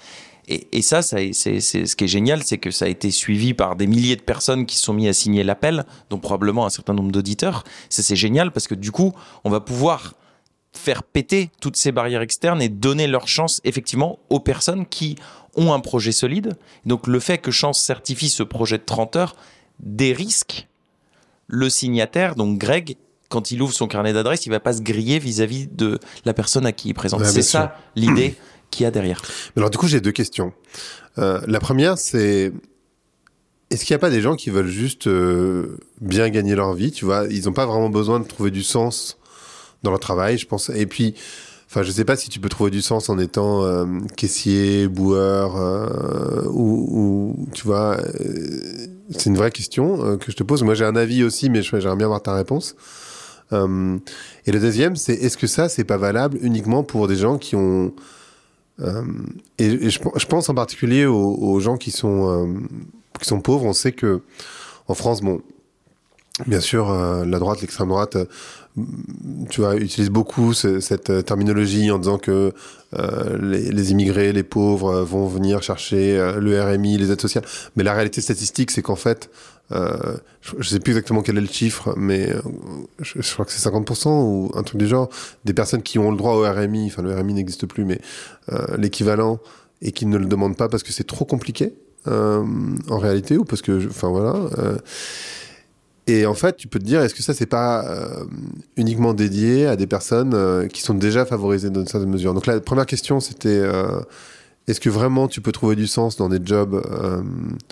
Et, et ça, ça c'est, c'est, ce qui est génial, c'est que ça a été suivi par des milliers de personnes qui se sont mis à signer l'appel, dont probablement un certain nombre d'auditeurs. Ça, c'est génial parce que du coup, on va pouvoir faire péter toutes ces barrières externes et donner leur chance effectivement aux personnes qui ont un projet solide. Donc le fait que Chance certifie ce projet de trente heures dérisque le signataire, donc Greg, quand il ouvre son carnet d'adresses, il ne va pas se griller vis-à-vis de la personne à qui il présente. Ouais, c'est ça sûr. L'idée qu'il y a derrière. Alors du coup, j'ai deux questions. Euh, la première, c'est est-ce qu'il n'y a pas des gens qui veulent juste euh, bien gagner leur vie, tu vois, ils n'ont pas vraiment besoin de trouver du sens dans leur travail, je pense. Et puis, enfin, je sais pas si tu peux trouver du sens en étant euh, caissier, boueur, euh, ou, ou, tu vois, euh, c'est une vraie question euh, que je te pose. Moi, j'ai un avis aussi, mais j'aimerais bien avoir ta réponse. Euh, et le deuxième, c'est est-ce que ça, c'est pas valable uniquement pour des gens qui ont... Euh, et et je, je pense en particulier aux, aux gens qui sont, euh, qui sont pauvres. On sait que en France, bon, bien sûr, euh, la droite, l'extrême droite... Euh, tu vois, utilise beaucoup ce, cette terminologie en disant que euh, les, les immigrés, les pauvres euh, vont venir chercher euh, le R M I, les aides sociales. Mais la réalité statistique, c'est qu'en fait, euh, je ne sais plus exactement quel est le chiffre, mais euh, je, je crois que c'est cinquante pour cent ou un truc du genre, des personnes qui ont le droit au R M I, enfin le R M I n'existe plus, mais euh, l'équivalent, et qui ne le demandent pas parce que c'est trop compliqué euh, en réalité, ou parce que, enfin voilà... Euh, Et en fait, tu peux te dire, est-ce que ça, c'est pas euh, uniquement dédié à des personnes euh, qui sont déjà favorisées dans certaines mesures? Donc la première question, c'était, euh, est-ce que vraiment tu peux trouver du sens dans des jobs euh,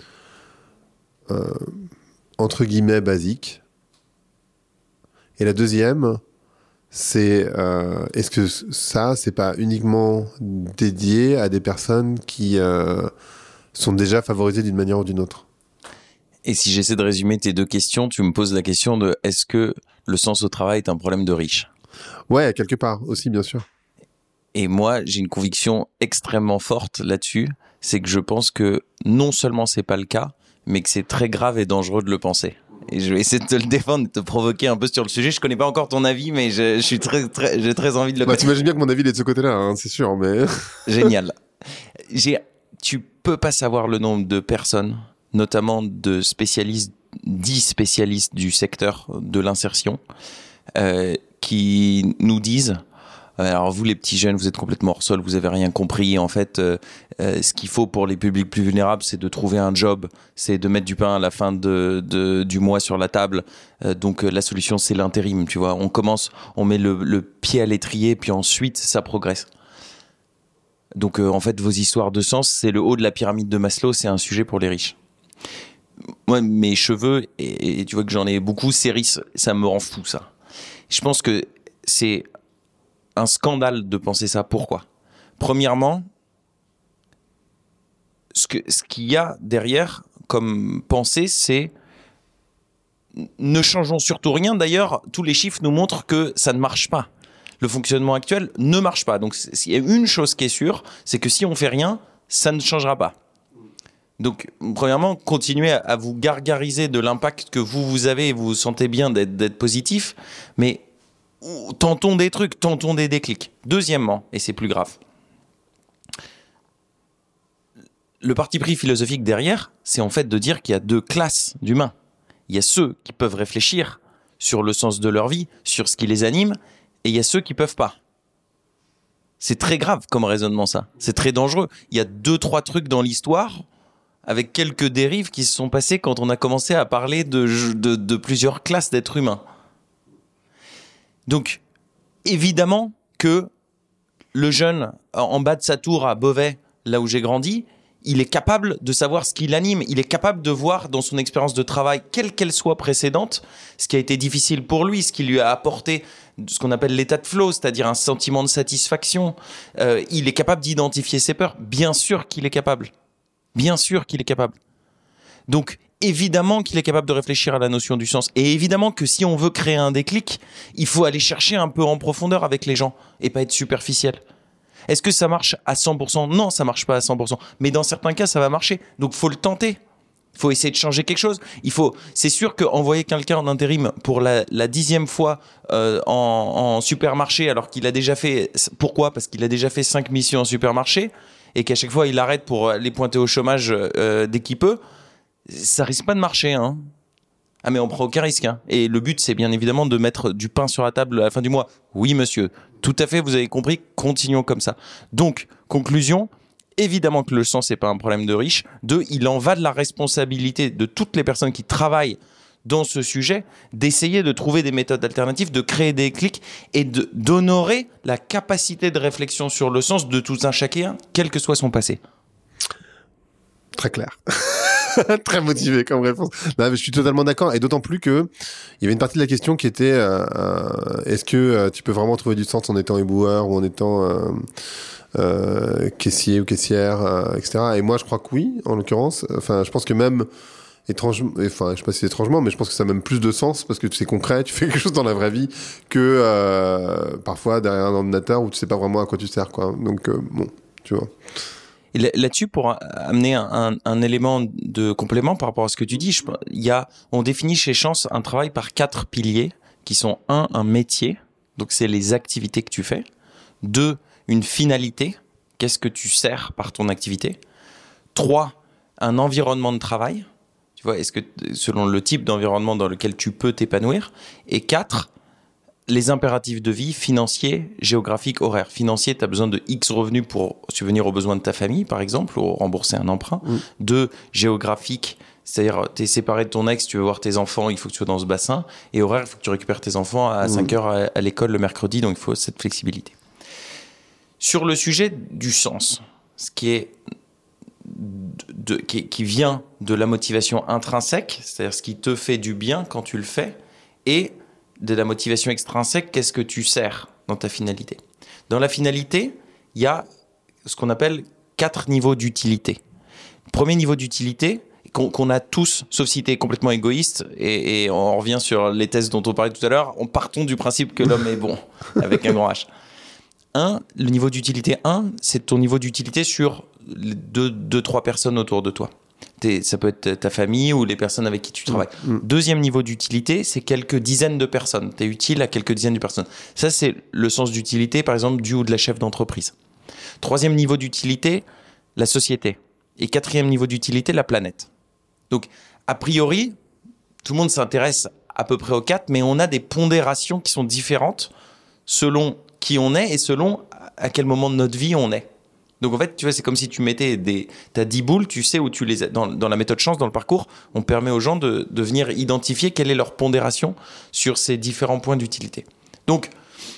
euh, entre guillemets basiques? Et la deuxième, c'est, euh, est-ce que ça, c'est pas uniquement dédié à des personnes qui euh, sont déjà favorisées d'une manière ou d'une autre? Et si j'essaie de résumer tes deux questions, tu me poses la question de est-ce que le sens au travail est un problème de riches? Ouais, quelque part aussi, bien sûr. Et moi, j'ai une conviction extrêmement forte là-dessus, c'est que je pense que non seulement c'est pas le cas, mais que c'est très grave et dangereux de le penser. Et je vais essayer de te le défendre, de te provoquer un peu sur le sujet. Je connais pas encore ton avis, mais je, je suis très, très, j'ai très envie de le bah, connaître. T'imagines bien que mon avis il est de ce côté-là, hein, c'est sûr, mais... Génial. J'ai, tu peux pas savoir le nombre de personnes, notamment de spécialistes, dix spécialistes du secteur de l'insertion, euh, qui nous disent, alors vous les petits jeunes, vous êtes complètement hors sol, vous avez rien compris. En fait, euh, euh, ce qu'il faut pour les publics plus vulnérables, c'est de trouver un job, c'est de mettre du pain à la fin de, de, du mois sur la table. Euh, donc euh, la solution, c'est l'intérim, tu vois. On commence, on met le, le pied à l'étrier, puis ensuite ça progresse. Donc euh, en fait, vos histoires de sens, c'est le haut de la pyramide de Maslow, c'est un sujet pour les riches. Moi, mes cheveux, et, et tu vois que j'en ai beaucoup, s'hérissent, ça me rend fou, ça. Je pense que c'est un scandale de penser ça. Pourquoi ? Premièrement, ce, que, ce qu'il y a derrière comme pensée, c'est ne changeons surtout rien. D'ailleurs, tous les chiffres nous montrent que ça ne marche pas. Le fonctionnement actuel ne marche pas. Donc, il y a une chose qui est sûre, c'est que si on fait rien, ça ne changera pas. Donc, premièrement, continuez à vous gargariser de l'impact que vous, vous avez et vous vous sentez bien d'être, d'être positif, mais tentons des trucs, tentons des déclics. Deuxièmement, et c'est plus grave, le parti pris philosophique derrière, c'est en fait de dire qu'il y a deux classes d'humains. Il y a ceux qui peuvent réfléchir sur le sens de leur vie, sur ce qui les anime, et il y a ceux qui peuvent pas. C'est très grave comme raisonnement, ça. C'est très dangereux. Il y a deux, trois trucs dans l'histoire avec quelques dérives qui se sont passées quand on a commencé à parler de, de, de plusieurs classes d'êtres humains. Donc, évidemment que le jeune en bas de sa tour à Beauvais, là où j'ai grandi, il est capable de savoir ce qui l'anime. Il est capable de voir dans son expérience de travail, quelle qu'elle soit précédente, ce qui a été difficile pour lui, ce qui lui a apporté ce qu'on appelle l'état de flow, c'est-à-dire un sentiment de satisfaction. Euh, il est capable d'identifier ses peurs. Bien sûr qu'il est capable. Bien sûr qu'il est capable. Donc, évidemment qu'il est capable de réfléchir à la notion du sens. Et évidemment que si on veut créer un déclic, il faut aller chercher un peu en profondeur avec les gens et pas être superficiel. Est-ce que ça marche à cent pour cent ? Non, ça marche pas à cent pour cent. Mais dans certains cas, ça va marcher. Donc, faut le tenter. Il faut essayer de changer quelque chose. Il faut. C'est sûr qu'envoyer quelqu'un en intérim pour la, la dixième fois euh, en, en supermarché, alors qu'il a déjà fait... Pourquoi ? Parce qu'il a déjà fait cinq missions en supermarché. et qu'à chaque fois il arrête pour les pointer au chômage euh, dès qu'il peut, ça risque pas de marcher, hein. Ah mais on prend aucun risque, hein. Et le but c'est bien évidemment de mettre du pain sur la table à la fin du mois. Oui monsieur, tout à fait, vous avez compris, continuons comme ça. Donc, conclusion, évidemment que le sang c'est pas un problème de riches. Deux, il en va de la responsabilité de toutes les personnes qui travaillent dans ce sujet, d'essayer de trouver des méthodes alternatives, de créer des clics et de, d'honorer la capacité de réflexion sur le sens de tout un chacun, quel que soit son passé. Très clair. Très motivé comme réponse. Non, mais je suis totalement d'accord, et d'autant plus que il y avait une partie de la question qui était euh, euh, est-ce que euh, tu peux vraiment trouver du sens en étant éboueur ou en étant euh, euh, caissier ou caissière, euh, et cetera. Et moi, je crois que oui, en l'occurrence. Enfin, je pense que même étrangement, enfin, je sais pas si c'est étrangement, mais je pense que ça a même plus de sens parce que c'est concret, tu fais quelque chose dans la vraie vie que euh, parfois derrière un ordinateur où tu sais pas vraiment à quoi tu sers, quoi. Donc euh, bon, tu vois. Et là-dessus, pour amener un, un, un élément de complément par rapport à ce que tu dis, je, il y a, on définit chez Chance un travail par quatre piliers qui sont un, un métier, donc c'est les activités que tu fais. Deux, une finalité, qu'est-ce que tu sers par ton activité. Trois, un environnement de travail, tu vois, est-ce que selon le type d'environnement dans lequel tu peux t'épanouir. Et quatre, les impératifs de vie financiers, géographiques, horaires. Financier, tu as besoin de X revenus pour subvenir aux besoins de ta famille, par exemple, ou rembourser un emprunt. Mmh. Deux, géographique, c'est-à-dire tu es séparé de ton ex, tu veux voir tes enfants, il faut que tu sois dans ce bassin. Et horaire, il faut que tu récupères tes enfants à mmh. cinq heures à, à l'école le mercredi, donc il faut cette flexibilité. Sur le sujet du sens, ce qui est de, qui, qui vient de la motivation intrinsèque, c'est-à-dire ce qui te fait du bien quand tu le fais, et de la motivation extrinsèque, qu'est-ce que tu sers dans ta finalité. Dans la finalité, il y a ce qu'on appelle quatre niveaux d'utilité. Premier niveau d'utilité, qu'on, qu'on a tous, sauf si tu es complètement égoïste, et, et on revient sur les thèses dont on parlait tout à l'heure, on partons du principe que l'homme est bon, avec un grand H. Un, le niveau d'utilité un, c'est ton niveau d'utilité sur deux, deux, trois personnes autour de toi. T'es, ça peut être ta famille ou les personnes avec qui tu travailles. Mmh. Deuxième niveau d'utilité, c'est quelques dizaines de personnes. Tu es utile à quelques dizaines de personnes. Ça, c'est le sens d'utilité, par exemple, du ou de la chef d'entreprise. Troisième niveau d'utilité, la société. Et quatrième niveau d'utilité, la planète. Donc, a priori, tout le monde s'intéresse à peu près aux quatre, mais on a des pondérations qui sont différentes selon qui on est et selon à quel moment de notre vie on est. Donc en fait, tu vois, c'est comme si tu mettais des, t'as dix boules, tu sais où tu les as. Dans, dans la méthode Chance, dans le parcours, on permet aux gens de, de venir identifier quelle est leur pondération sur ces différents points d'utilité. Donc,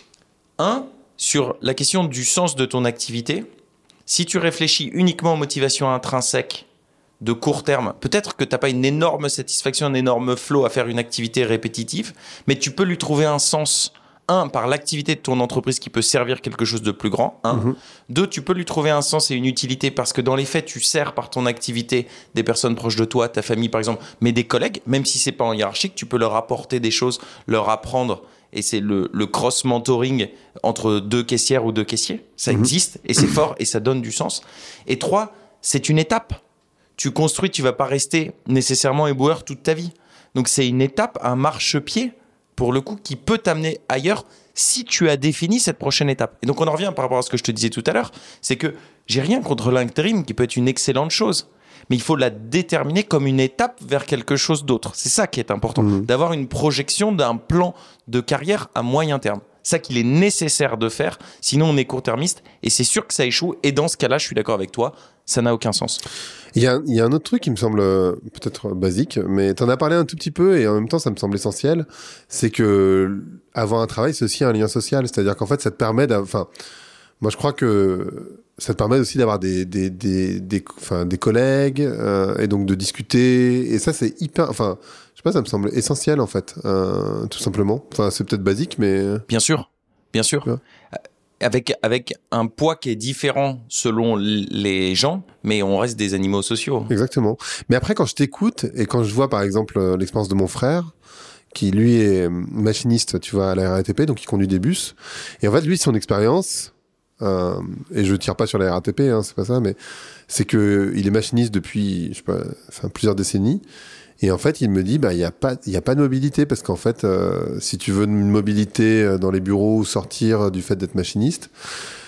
un, sur la question du sens de ton activité, si tu réfléchis uniquement aux motivations intrinsèques de court terme, peut-être que tu n'as pas une énorme satisfaction, un énorme flow à faire une activité répétitive, mais tu peux lui trouver un sens. Un, par l'activité de ton entreprise qui peut servir quelque chose de plus grand. Un. Mmh. Deux, tu peux lui trouver un sens et une utilité parce que dans les faits, tu sers par ton activité des personnes proches de toi, ta famille par exemple, mais des collègues, même si c'est pas en hiérarchique, tu peux leur apporter des choses, leur apprendre. Et c'est le, le cross-mentoring entre deux caissières ou deux caissiers. Ça mmh. existe et c'est fort et ça donne du sens. Et trois, c'est une étape. Tu construis, tu vas pas rester nécessairement éboueur toute ta vie. Donc c'est une étape, un marchepied pour le coup, qui peut t'amener ailleurs si tu as défini cette prochaine étape. Et donc, on en revient par rapport à ce que je te disais tout à l'heure, c'est que j'ai rien contre l'intérim, qui peut être une excellente chose, mais il faut la déterminer comme une étape vers quelque chose d'autre. C'est ça qui est important, mmh. d'avoir une projection d'un plan de carrière à moyen terme. C'est ça qu'il est nécessaire de faire, sinon on est court-termiste, et c'est sûr que ça échoue, et dans ce cas-là, je suis d'accord avec toi, ça n'a aucun sens. Il y a, il y a un autre truc qui me semble peut-être basique, mais tu en as parlé un tout petit peu et en même temps ça me semble essentiel, c'est que avoir un travail c'est aussi un lien social, c'est-à-dire qu'en fait ça te permet, enfin moi je crois que ça te permet aussi d'avoir des des des des, enfin, des collègues euh, et donc de discuter, et ça c'est hyper, enfin je sais pas, ça me semble essentiel en fait, euh, tout simplement. Enfin c'est peut-être basique mais bien sûr, bien sûr. Ouais. Avec, avec un poids qui est différent selon les gens, mais on reste des animaux sociaux. Exactement. Mais après, quand je t'écoute et quand je vois, par exemple, l'expérience de mon frère, qui, lui, est machiniste, tu vois, à la R A T P, donc il conduit des bus. Et en fait, lui, son expérience, euh, et je tire pas sur la R A T P, hein, c'est pas ça, mais c'est que il est machiniste depuis, je sais pas, enfin, plusieurs décennies. Et en fait, il me dit, bah, il y a pas, il y a pas de mobilité parce qu'en fait, euh, si tu veux une mobilité dans les bureaux ou sortir du fait d'être machiniste,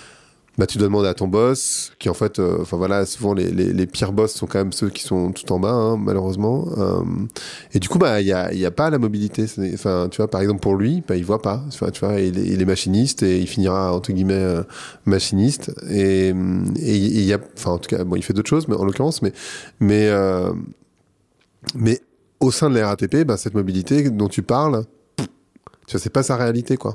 bah, tu dois demander à ton boss, qui en fait, enfin euh, voilà, souvent les, les, les pires boss sont quand même ceux qui sont tout en bas, hein, malheureusement. Euh, et du coup, bah, il y a, y a pas la mobilité. Enfin, tu vois, par exemple pour lui, bah, il voit pas. Enfin, tu vois, il est, il est machiniste et il finira entre guillemets euh, machiniste. Et il y a, enfin, en tout cas, bon, il fait d'autres choses, mais en l'occurrence, mais, mais, euh, mais au sein de la R A T P, bah, cette mobilité dont tu parles, tu vois, c'est pas sa réalité, quoi.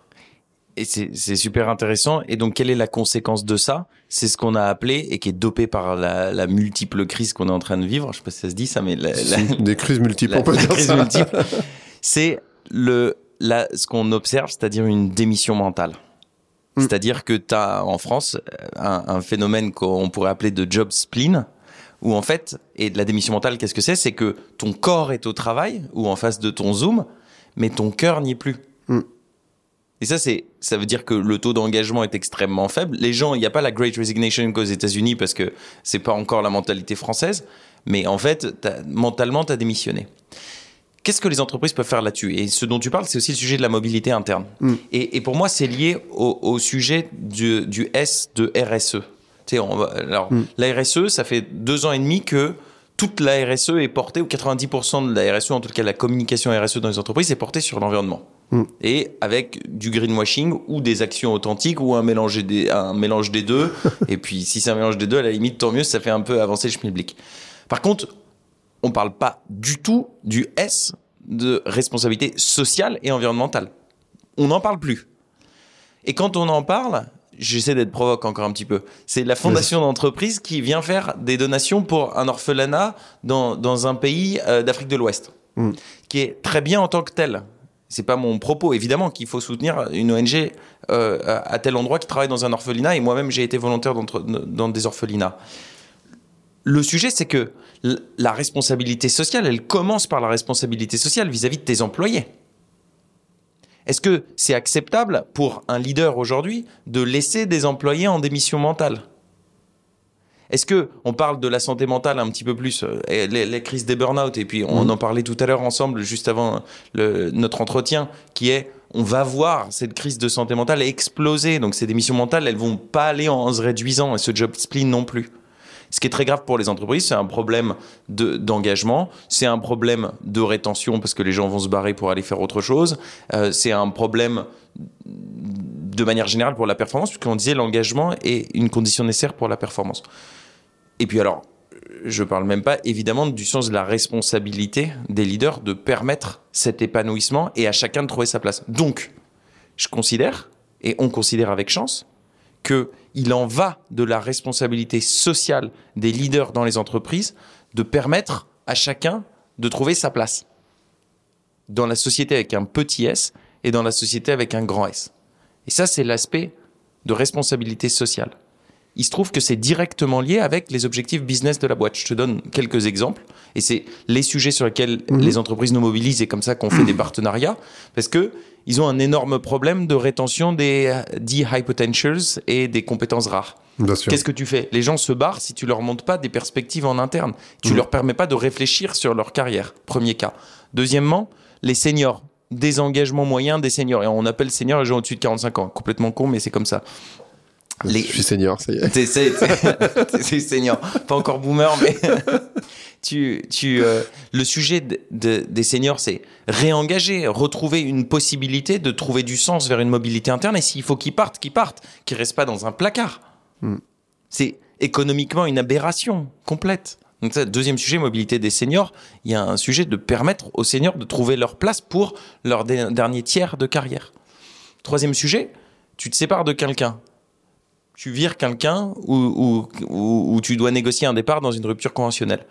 Et c'est, c'est super intéressant. Et donc, quelle est la conséquence de ça? C'est ce qu'on a appelé, et qui est dopé par la, la multiple crise qu'on est en train de vivre. Je sais pas si ça se dit ça, mais la, si, la, des crises multiples, la, on peut la dire crise ça. multiple. C'est le, la, ce qu'on observe, c'est-à-dire une démission mentale. Mm. C'est-à-dire que tu as en France un, un phénomène qu'on pourrait appeler de job spleen, où en fait, et de la démission mentale, qu'est-ce que c'est? C'est que ton corps est au travail, ou en face de ton Zoom, mais ton cœur n'y est plus. Mm. Et ça, c'est, ça veut dire que le taux d'engagement est extrêmement faible. Les gens, il n'y a pas la Great Resignation qu'aux États-Unis parce que c'est pas encore la mentalité française. Mais en fait, t'as, mentalement, tu as démissionné. Qu'est-ce que les entreprises peuvent faire là-dessus? Et ce dont tu parles, c'est aussi le sujet de la mobilité interne. Mm. Et, et pour moi, c'est lié au, au sujet du, du S de R S E. Tu sais, on va, alors, mm. la R S E, ça fait deux ans et demi que toute la R S E est portée, ou quatre-vingt-dix pour cent de la R S E, en tout cas la communication R S E dans les entreprises, est portée sur l'environnement. Mm. Et avec du greenwashing ou des actions authentiques ou un mélange des, un mélange des deux. Et puis, si c'est un mélange des deux, à la limite, tant mieux, ça fait un peu avancer le schmilblick. Par contre, on ne parle pas du tout du S de responsabilité sociale et environnementale. On n'en parle plus. Et quand on en parle, j'essaie d'être provoque encore un petit peu, c'est la fondation oui. d'entreprise qui vient faire des donations pour un orphelinat dans, dans un pays euh, d'Afrique de l'Ouest, mm. qui est très bien en tant que tel. C'est pas mon propos. Évidemment qu'il faut soutenir une O N G euh, à tel endroit qui travaille dans un orphelinat. Et moi-même, j'ai été volontaire dans, dans des orphelinats. Le sujet, c'est que la responsabilité sociale, elle commence par la responsabilité sociale vis-à-vis de tes employés. Est-ce que c'est acceptable pour un leader aujourd'hui de laisser des employés en démission mentale ? Est-ce qu'on parle de la santé mentale un petit peu plus, les, les crises des burn-out, et puis on mmh. en parlait tout à l'heure ensemble, juste avant le, notre entretien, qui est, on va voir cette crise de santé mentale exploser. Donc ces démissions mentales, elles ne vont pas aller en se réduisant, et ce job spleen non plus. Ce qui est très grave pour les entreprises, c'est un problème de, d'engagement, c'est un problème de rétention, parce que les gens vont se barrer pour aller faire autre chose, euh, c'est un problème de manière générale pour la performance, puisqu'on disait l'engagement est une condition nécessaire pour la performance. Et puis alors, je ne parle même pas évidemment du sens de la responsabilité des leaders de permettre cet épanouissement et à chacun de trouver sa place. Donc, je considère, et on considère avec chance, qu'il en va de la responsabilité sociale des leaders dans les entreprises de permettre à chacun de trouver sa place. Dans la société avec un petit S et dans la société avec un grand S. Et ça, c'est l'aspect de responsabilité sociale. Il se trouve que c'est directement lié avec les objectifs business de la boîte. Je te donne quelques exemples. Et c'est les sujets sur lesquels mmh. les entreprises nous mobilisent et comme ça qu'on fait des partenariats. Parce qu'ils ont un énorme problème de rétention des dits high potentials et des compétences rares. Bien sûr. Qu'est-ce que tu fais ? Les gens se barrent si tu leur montres pas des perspectives en interne. Tu mmh. leur permets pas de réfléchir sur leur carrière. Premier cas. Deuxièmement, les seniors. Des engagements moyens des seniors. Et on appelle seniors les gens au-dessus de quarante-cinq ans. Complètement con, mais c'est comme ça. Les... Je suis senior, ça y est. T'es, t'es, t'es, t'es senior. Pas encore boomer, mais tu, tu, euh, le sujet de, de, des seniors, c'est réengager, retrouver une possibilité de trouver du sens vers une mobilité interne. Et s'il faut qu'ils partent, qu'ils partent, qu'ils restent pas dans un placard. Mm. C'est économiquement une aberration complète. Donc ça, deuxième sujet, mobilité des seniors. Il y a un sujet de permettre aux seniors de trouver leur place pour leur de, dernier tiers de carrière. Troisième sujet, tu te sépares de quelqu'un. Tu vires quelqu'un ou, ou, ou, ou tu dois négocier un départ dans une rupture conventionnelle.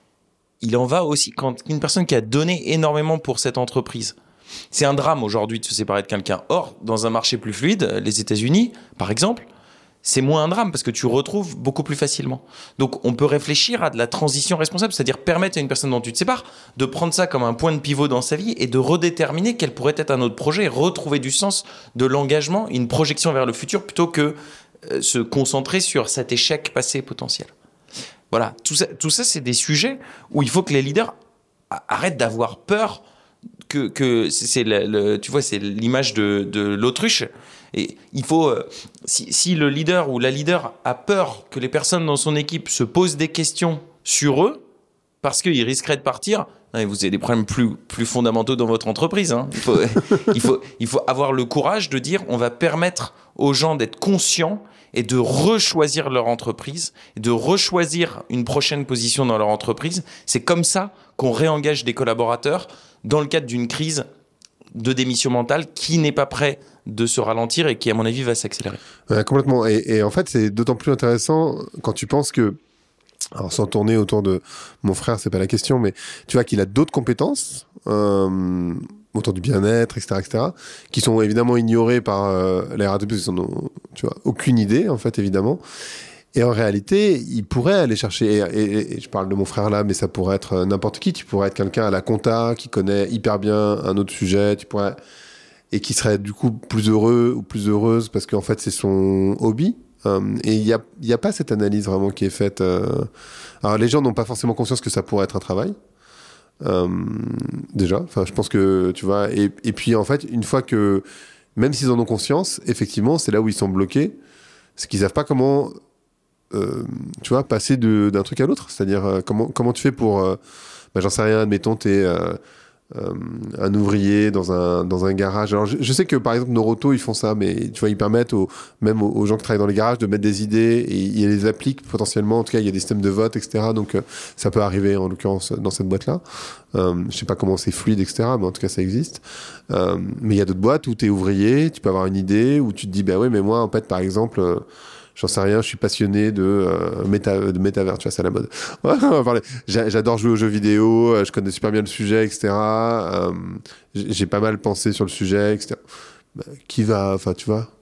Il en va aussi quand une personne qui a donné énormément pour cette entreprise. C'est un drame aujourd'hui de se séparer de quelqu'un. Or, dans un marché plus fluide, les États-Unis, par exemple, c'est moins un drame parce que tu retrouves beaucoup plus facilement. Donc, on peut réfléchir à de la transition responsable, c'est-à-dire permettre à une personne dont tu te sépares de prendre ça comme un point de pivot dans sa vie et de redéterminer quel pourrait être un autre projet et retrouver du sens, de l'engagement, une projection vers le futur plutôt que se concentrer sur cet échec passé potentiel. Voilà, tout ça, tout ça, c'est des sujets où il faut que les leaders arrêtent d'avoir peur que, que c'est le, le, tu vois, c'est l'image de, de l'autruche. Et il faut, euh, si, si le leader ou la leader a peur que les personnes dans son équipe se posent des questions sur eux, parce qu'ils risqueraient de partir, vous avez des problèmes plus, plus fondamentaux dans votre entreprise. Hein. Il faut, il faut, il faut avoir le courage de dire on va permettre aux gens d'être conscients et de rechoisir leur entreprise, et de rechoisir une prochaine position dans leur entreprise. C'est comme ça qu'on réengage des collaborateurs dans le cadre d'une crise de démission mentale qui n'est pas prêt de se ralentir et qui, à mon avis, va s'accélérer. Ouais, complètement. Et, et en fait, c'est d'autant plus intéressant quand tu penses que, alors sans tourner autour de mon frère, c'est pas la question, mais tu vois qu'il a d'autres compétences, euh, autour du bien-être, et cetera, et cetera, qui sont évidemment ignorées par euh, la R A T P, parce qu'ils n'en ont, tu vois, aucune idée, en fait, évidemment. Et en réalité, il pourrait aller chercher, et, et, et je parle de mon frère là, mais ça pourrait être n'importe qui. Tu pourrais être quelqu'un à la compta qui connaît hyper bien un autre sujet, tu pourrais, et qui serait du coup plus heureux ou plus heureuse parce qu'en fait c'est son hobby. Euh, et il y a, il y a pas cette analyse vraiment qui est faite. Euh... Alors les gens n'ont pas forcément conscience que ça pourrait être un travail. Euh, déjà, enfin je pense que tu vois. Et, et puis en fait, une fois que, même s'ils en ont conscience, effectivement, c'est là où ils sont bloqués, c'est qu'ils savent pas comment. Euh, tu vois, passer de, d'un truc à l'autre, c'est-à-dire euh, comment, comment tu fais pour, euh, bah, j'en sais rien, admettons, t'es euh, euh, un ouvrier dans un, dans un garage. Alors je, je sais que par exemple Noroto ils font ça, mais tu vois, ils permettent aux, même aux, aux gens qui travaillent dans les garages de mettre des idées et ils les appliquent potentiellement. En tout cas, il y a des systèmes de vote, et cetera. Donc euh, ça peut arriver en l'occurrence dans cette boîte-là. Euh, je sais pas comment c'est fluide, et cetera. Mais en tout cas, ça existe. Euh, mais il y a d'autres boîtes où t'es ouvrier, tu peux avoir une idée où tu te dis, bah ouais, mais moi en fait, par exemple. Euh, J'en sais rien, je suis passionné de, euh, méta, de métavers, tu vois, c'est à la mode. Ouais, on va parler. J'adore jouer aux jeux vidéo, je connais super bien le sujet, et cetera. Euh, j'ai pas mal pensé sur le sujet, et cetera. Bah, qui va, enfin, tu vois.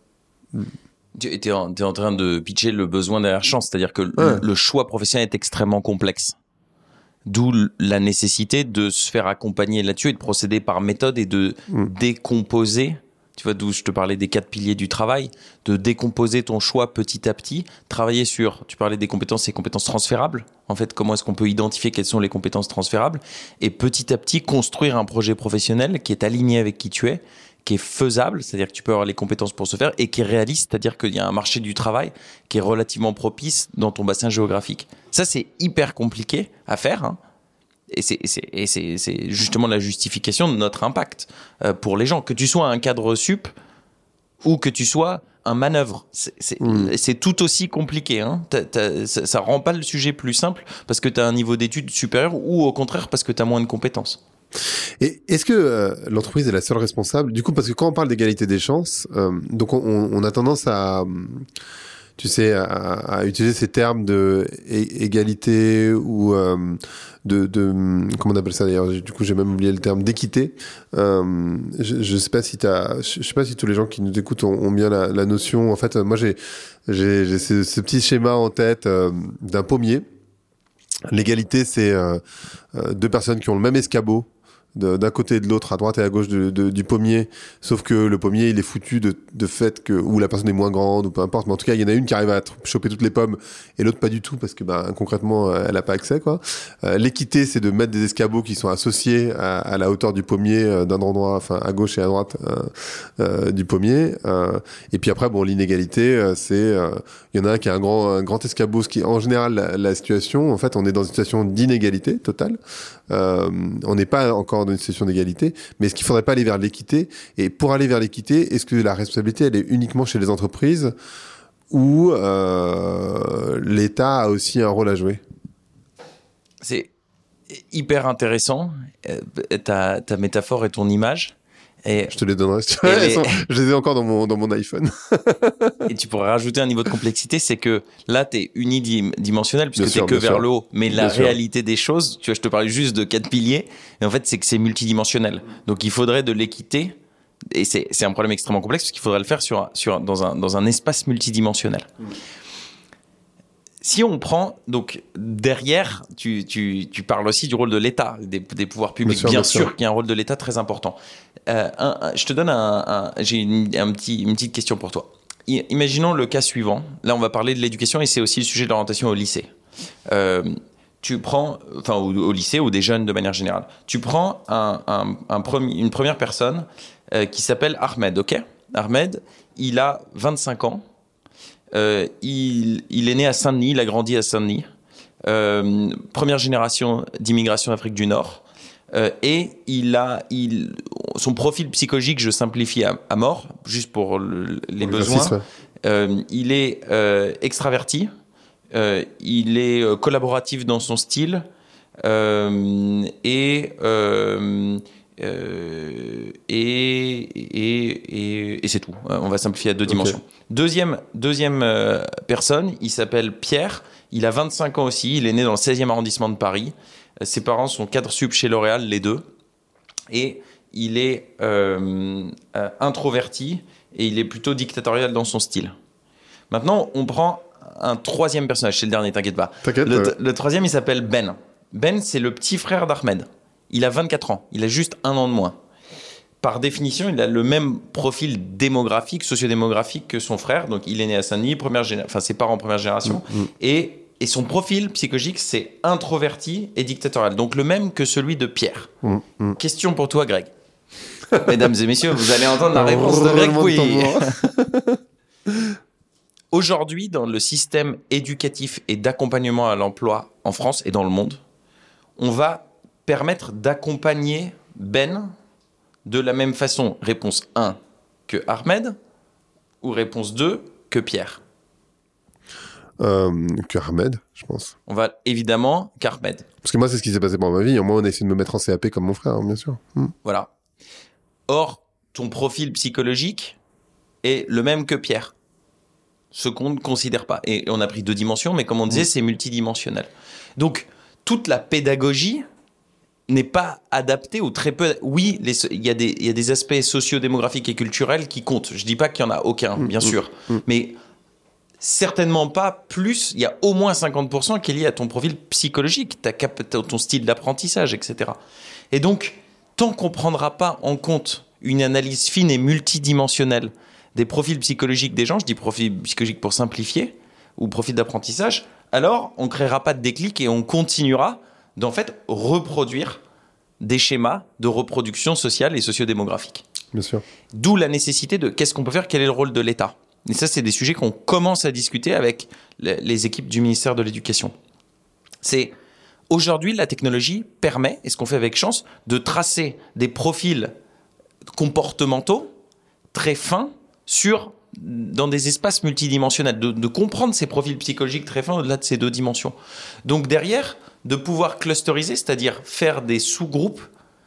Tu es en, t'es en train de pitcher le besoin derrière chance, c'est-à-dire que Ouais. le, le choix professionnel est extrêmement complexe. D'où la nécessité de se faire accompagner là-dessus et de procéder par méthode et de mm. décomposer. Tu vois, d'où je te parlais des quatre piliers du travail, de décomposer ton choix petit à petit, travailler sur, tu parlais des compétences et compétences transférables. En fait, comment est-ce qu'on peut identifier quelles sont les compétences transférables et petit à petit construire un projet professionnel qui est aligné avec qui tu es, qui est faisable, c'est-à-dire que tu peux avoir les compétences pour ce faire et qui est réaliste, c'est-à-dire qu'il y a un marché du travail qui est relativement propice dans ton bassin géographique. Ça, c'est hyper compliqué à faire, hein. Et, c'est, et, c'est, et c'est, c'est justement la justification de notre impact euh, pour les gens. Que tu sois un cadre sup ou que tu sois un manœuvre, c'est, c'est, mmh. c'est tout aussi compliqué. Hein. T'as, t'as, ça, ça rend pas le sujet plus simple parce que tu as un niveau d'études supérieur ou au contraire parce que tu as moins de compétences. Et est-ce que euh, l'entreprise est la seule responsable ? Du coup, parce que quand on parle d'égalité des chances, euh, donc on, on a tendance à... tu sais, à, à utiliser ces termes de é- égalité ou euh, de, de, comment on appelle ça d'ailleurs, du coup j'ai même oublié le terme d'équité. Euh, je, je sais pas si t'as, je sais pas si tous les gens qui nous écoutent ont, ont bien la, la notion. En fait, moi j'ai, j'ai, j'ai ce, ce petit schéma en tête euh, d'un pommier. L'égalité, c'est euh, euh, deux personnes qui ont le même escabeau. De, d'un côté et de l'autre, à droite et à gauche de, de, du pommier, sauf que le pommier il est foutu de, de fait que ou la personne est moins grande ou peu importe, mais en tout cas il y en a une qui arrive à choper toutes les pommes et l'autre pas du tout parce que bah, concrètement elle a pas accès quoi. Euh, l'équité c'est de mettre des escabeaux qui sont associés à, à la hauteur du pommier euh, d'un endroit, enfin à gauche et à droite euh, euh, du pommier. Euh, et puis après bon l'inégalité euh, c'est euh, il y en a un qui a un grand un grand escabeau, ce qui est en général la, la situation. En fait on est dans une situation d'inégalité totale. Euh, on n'est pas encore dans une situation d'égalité, mais est-ce qu'il ne faudrait pas aller vers l'équité ? Et pour aller vers l'équité, est-ce que la responsabilité, elle est uniquement chez les entreprises ou euh, l'État a aussi un rôle à jouer ? C'est hyper intéressant, ta, ta métaphore et ton image. Et je te les donnerai. Si tu veux. Les... Sont, je les ai encore dans mon, dans mon iPhone. Et tu pourrais rajouter un niveau de complexité, c'est que là, tu es unidimensionnel puisque tu es que vers sûr. le haut. Mais bien la sûr. réalité des choses, tu vois, je te parlais juste de quatre piliers, mais en fait, c'est que c'est multidimensionnel. Donc, il faudrait de l'équité, et c'est, c'est un problème extrêmement complexe parce qu'il faudrait le faire sur, sur, dans, un, dans un espace multidimensionnel. Mmh. Si on prend, donc derrière, tu, tu, tu parles aussi du rôle de l'État, des, des pouvoirs publics. Bien sûr, bien sûr qu'il y a un rôle de l'État très important. Euh, un, un, je te donne un, un j'ai une, un petit, une petite question pour toi. I, imaginons le cas suivant. Là, on va parler de l'éducation et c'est aussi le sujet de l'orientation au lycée. Euh, tu prends, enfin au, au lycée ou des jeunes de manière générale, tu prends un, un, un premier, une première personne euh, qui s'appelle Ahmed, ok ? Ahmed, il a vingt-cinq ans, euh, il, il est né à Saint-Denis, il a grandi à Saint-Denis, euh, première génération d'immigration d'Afrique du Nord, euh, et il a, il, son profil psychologique, je simplifie à, à mort, juste pour le, les Oui, besoins, ouais. euh, il est euh, extraverti, euh, il est euh, collaboratif dans son style, euh, et... Euh, Euh, et, et, et, et c'est tout. On va simplifier à deux okay. dimensions. Deuxième, deuxième euh, personne, il s'appelle Pierre. Il a vingt-cinq ans aussi. Il est né dans le seizième arrondissement de Paris. Ses parents sont cadres sup chez L'Oréal, les deux. Et il est euh, euh, introverti et il est plutôt dictatorial dans son style. Maintenant, on prend un troisième personnage. C'est le dernier, t'inquiète pas. T'inquiète, le, ouais. le troisième, il s'appelle Ben. Ben, c'est le petit frère d'Ahmed. Il a vingt-quatre ans, il a juste un an de moins. Par définition, il a le même profil démographique, sociodémographique que son frère. Donc, il est né à Saint-Denis, première géné- enfin, ses parents première génération. Mmh, mmh. Et, et son profil psychologique, c'est introverti et dictatorial. Donc, le même que celui de Pierre. Mmh, mmh. Question pour toi, Greg. Mesdames et messieurs, vous allez entendre la réponse de Greg Pouilly. Aujourd'hui, dans le système éducatif et d'accompagnement à l'emploi en France et dans le monde, on va permettre d'accompagner Ben de la même façon, réponse un, que Ahmed, ou réponse deux, que Pierre euh, Que Ahmed, je pense. On va évidemment qu'Ahmed. Parce que moi, c'est ce qui s'est passé pour ma vie. Au moins, on a essayé de me mettre en C A P comme mon frère, hein, bien sûr. Mm. Voilà. Or, ton profil psychologique est le même que Pierre. Ce qu'on ne considère pas. Et on a pris deux dimensions, mais comme on disait, mm. c'est multidimensionnel. Donc, toute la pédagogie n'est pas adapté ou très peu. Oui, les, il, y a des, il y a des aspects sociodémographiques et culturels qui comptent. Je ne dis pas qu'il n'y en a aucun, bien mmh, sûr. Mmh. Mais certainement pas plus. Il y a au moins cinquante pour cent qui est lié à ton profil psychologique, ta cap, ton style d'apprentissage, et cetera. Et donc, tant qu'on ne prendra pas en compte une analyse fine et multidimensionnelle des profils psychologiques des gens, je dis profil psychologique pour simplifier, ou profil d'apprentissage, alors on ne créera pas de déclic et on continuera d'en fait reproduire des schémas de reproduction sociale et sociodémographique. Bien sûr. D'où la nécessité de qu'est-ce qu'on peut faire, quel est le rôle de l'État. Et ça, c'est des sujets qu'on commence à discuter avec les équipes du ministère de l'Éducation. C'est aujourd'hui, la technologie permet, et ce qu'on fait avec chance, de tracer des profils comportementaux très fins sur, dans des espaces multidimensionnels, de, de comprendre ces profils psychologiques très fins au-delà de ces deux dimensions. Donc derrière, de pouvoir clusteriser, c'est-à-dire faire des sous-groupes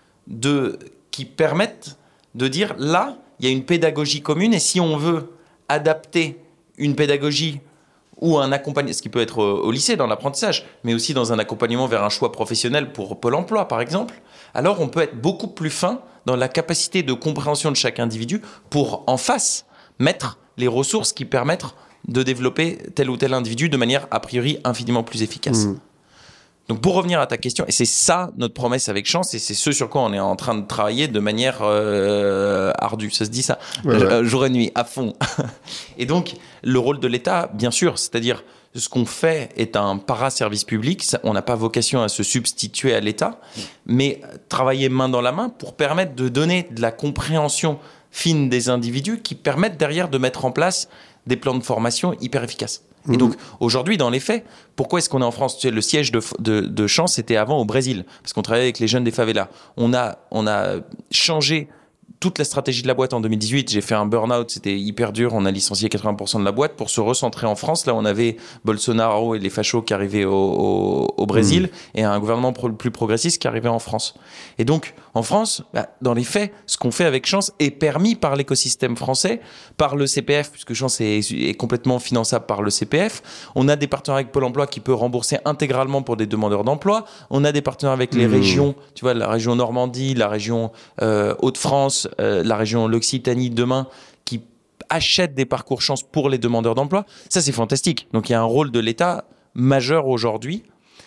de, qui permettent de dire là, il y a une pédagogie commune et si on veut adapter une pédagogie ou un accompagnement, ce qui peut être au lycée dans l'apprentissage, mais aussi dans un accompagnement vers un choix professionnel pour Pôle emploi par exemple, alors on peut être beaucoup plus fin dans la capacité de compréhension de chaque individu pour en face mettre les ressources qui permettent de développer tel ou tel individu de manière a priori infiniment plus efficace. Mmh. Donc pour revenir à ta question, et c'est ça notre promesse avec Chance, et c'est ce sur quoi on est en train de travailler de manière euh, ardue, ça se dit ça, ouais, ouais. Euh, jour et nuit, à fond. Et donc le rôle de l'État, bien sûr, c'est-à-dire ce qu'on fait est un para-service public, ça, on n'a pas vocation à se substituer à l'État, mais travailler main dans la main pour permettre de donner de la compréhension fine des individus qui permettent derrière de mettre en place des plans de formation hyper efficaces. Et donc, aujourd'hui, dans les faits, pourquoi est-ce qu'on est en France ? Tu sais, le siège de, de, de Chance, c'était avant au Brésil, parce qu'on travaillait avec les jeunes des favelas. On a, on a changé toute la stratégie de la boîte en deux mille dix-huit. J'ai fait un burn-out, c'était hyper dur. On a licencié quatre-vingts pour cent de la boîte pour se recentrer en France. Là, on avait Bolsonaro et les fachos qui arrivaient au, au, au Brésil mmh. et un gouvernement pro, plus progressiste qui arrivait en France. Et donc, en France, bah, dans les faits, ce qu'on fait avec Chance est permis par l'écosystème français, par le C P F, puisque Chance est, est complètement finançable par le C P F. On a des partenaires avec Pôle emploi qui peut rembourser intégralement pour des demandeurs d'emploi. On a des partenaires avec les mmh. régions, tu vois, la région Normandie, la région euh, Hauts-de-France, euh, la région l'Occitanie demain, qui achètent des parcours Chance pour les demandeurs d'emploi. Ça, c'est fantastique. Donc, il y a un rôle de l'État majeur aujourd'hui.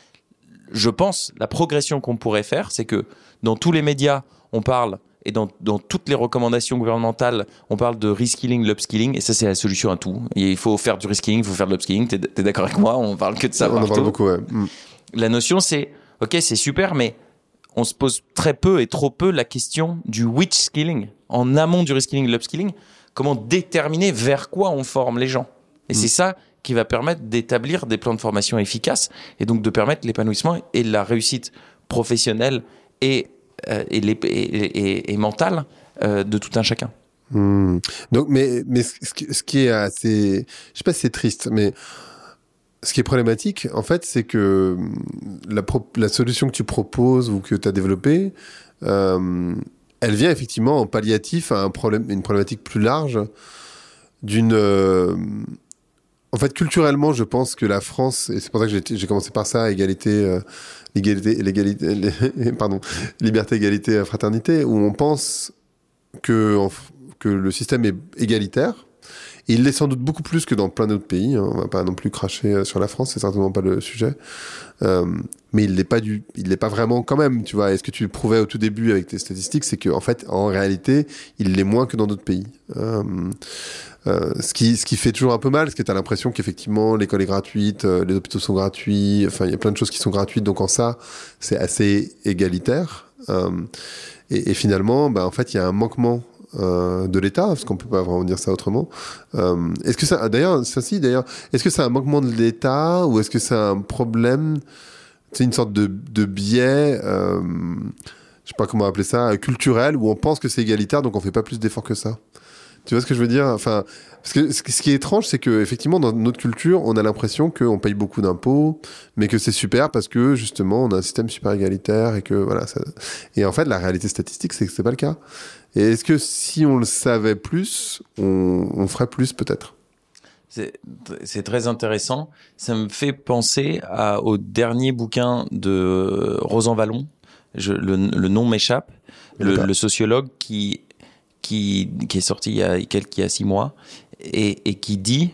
Je pense, la progression qu'on pourrait faire, c'est que dans tous les médias, on parle, et dans, dans toutes les recommandations gouvernementales, on parle de reskilling, l'upskilling, et ça, c'est la solution à tout. Et il faut faire du reskilling, il faut faire de l'upskilling, t'es, t'es d'accord avec moi ? On parle que de ça on partout. en parle beaucoup, ouais. Mm. La notion, c'est, ok, c'est super, mais on se pose très peu et trop peu la question du which skilling. En amont du reskilling, l'upskilling, comment déterminer vers quoi on forme les gens. Et mmh. c'est ça qui va permettre d'établir des plans de formation efficaces et donc de permettre l'épanouissement et la réussite professionnelle et, euh, et, les, et, et, et mentale euh, de tout un chacun. Mmh. Donc, mais, mais ce, qui, ce qui est assez, je sais pas si c'est triste, mais ce qui est problématique, en fait, c'est que la, pro, la solution que tu proposes ou que tu as développée, euh, elle vient effectivement en palliatif à un problème, une problématique plus large d'une... Euh, en fait, culturellement, je pense que la France, et c'est pour ça que j'ai, j'ai commencé par ça, égalité, euh, l'égalité, l'égalité, les, pardon, liberté, égalité, fraternité, où on pense que, en, que le système est égalitaire. Et il l'est sans doute beaucoup plus que dans plein d'autres pays. Hein. On va pas non plus cracher sur la France, c'est certainement pas le sujet. Euh, mais il l'est pas du, il l'est pas vraiment quand même. Tu vois, et ce que tu le prouvais au tout début avec tes statistiques, c'est que en fait, en réalité, il l'est moins que dans d'autres pays. Euh, euh, ce qui, ce qui fait toujours un peu mal, parce que t'as l'impression qu'effectivement l'école est gratuite, euh, les hôpitaux sont gratuits. Enfin, il y a plein de choses qui sont gratuites. Donc en ça, c'est assez égalitaire. Euh, et, et finalement, bah en fait, il y a un manquement. Euh, de l'État, parce qu'on peut pas vraiment dire ça autrement. Euh, est-ce que ça, d'ailleurs, ça si, d'ailleurs, est-ce que c'est un manquement de l'État ou est-ce que c'est un problème, c'est une sorte de, de biais, euh, je sais pas comment appeler ça, culturel, où on pense que c'est égalitaire, donc on fait pas plus d'efforts que ça. Tu vois ce que je veux dire? Enfin, parce que ce qui est étrange, c'est que effectivement, dans notre culture, on a l'impression qu'on paye beaucoup d'impôts, mais que c'est super parce que justement, on a un système super égalitaire et que voilà. Ça... Et en fait, la réalité statistique, c'est que c'est pas le cas. Et est-ce que si on le savait plus, on, on ferait plus peut-être? C'est, c'est très intéressant. Ça me fait penser à, au dernier bouquin de Rosan Vallon. Je, le, le nom m'échappe. Le, le sociologue qui qui qui est sorti il y a quelques il y a six mois et, et qui dit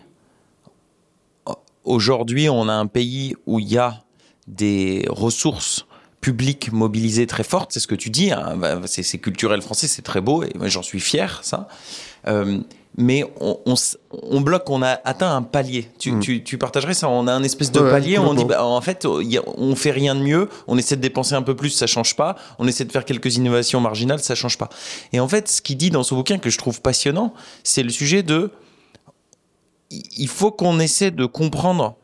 aujourd'hui on a un pays où il y a des ressources publiques mobilisées très fortes, c'est ce que tu dis, hein, c'est, c'est culturel français, c'est très beau et moi j'en suis fier, ça. Euh, mais on, on, on bloque, on a atteint un palier. Tu, mmh. tu, tu partagerais ça? On a un espèce de ouais, palier, on dit bah, en fait, y a, on fait rien de mieux, on essaie de dépenser un peu plus, ça change pas, on essaie de faire quelques innovations marginales, ça change pas. Et en fait, ce qu'il dit dans ce bouquin que je trouve passionnant, c'est le sujet de il faut qu'on essaie de comprendre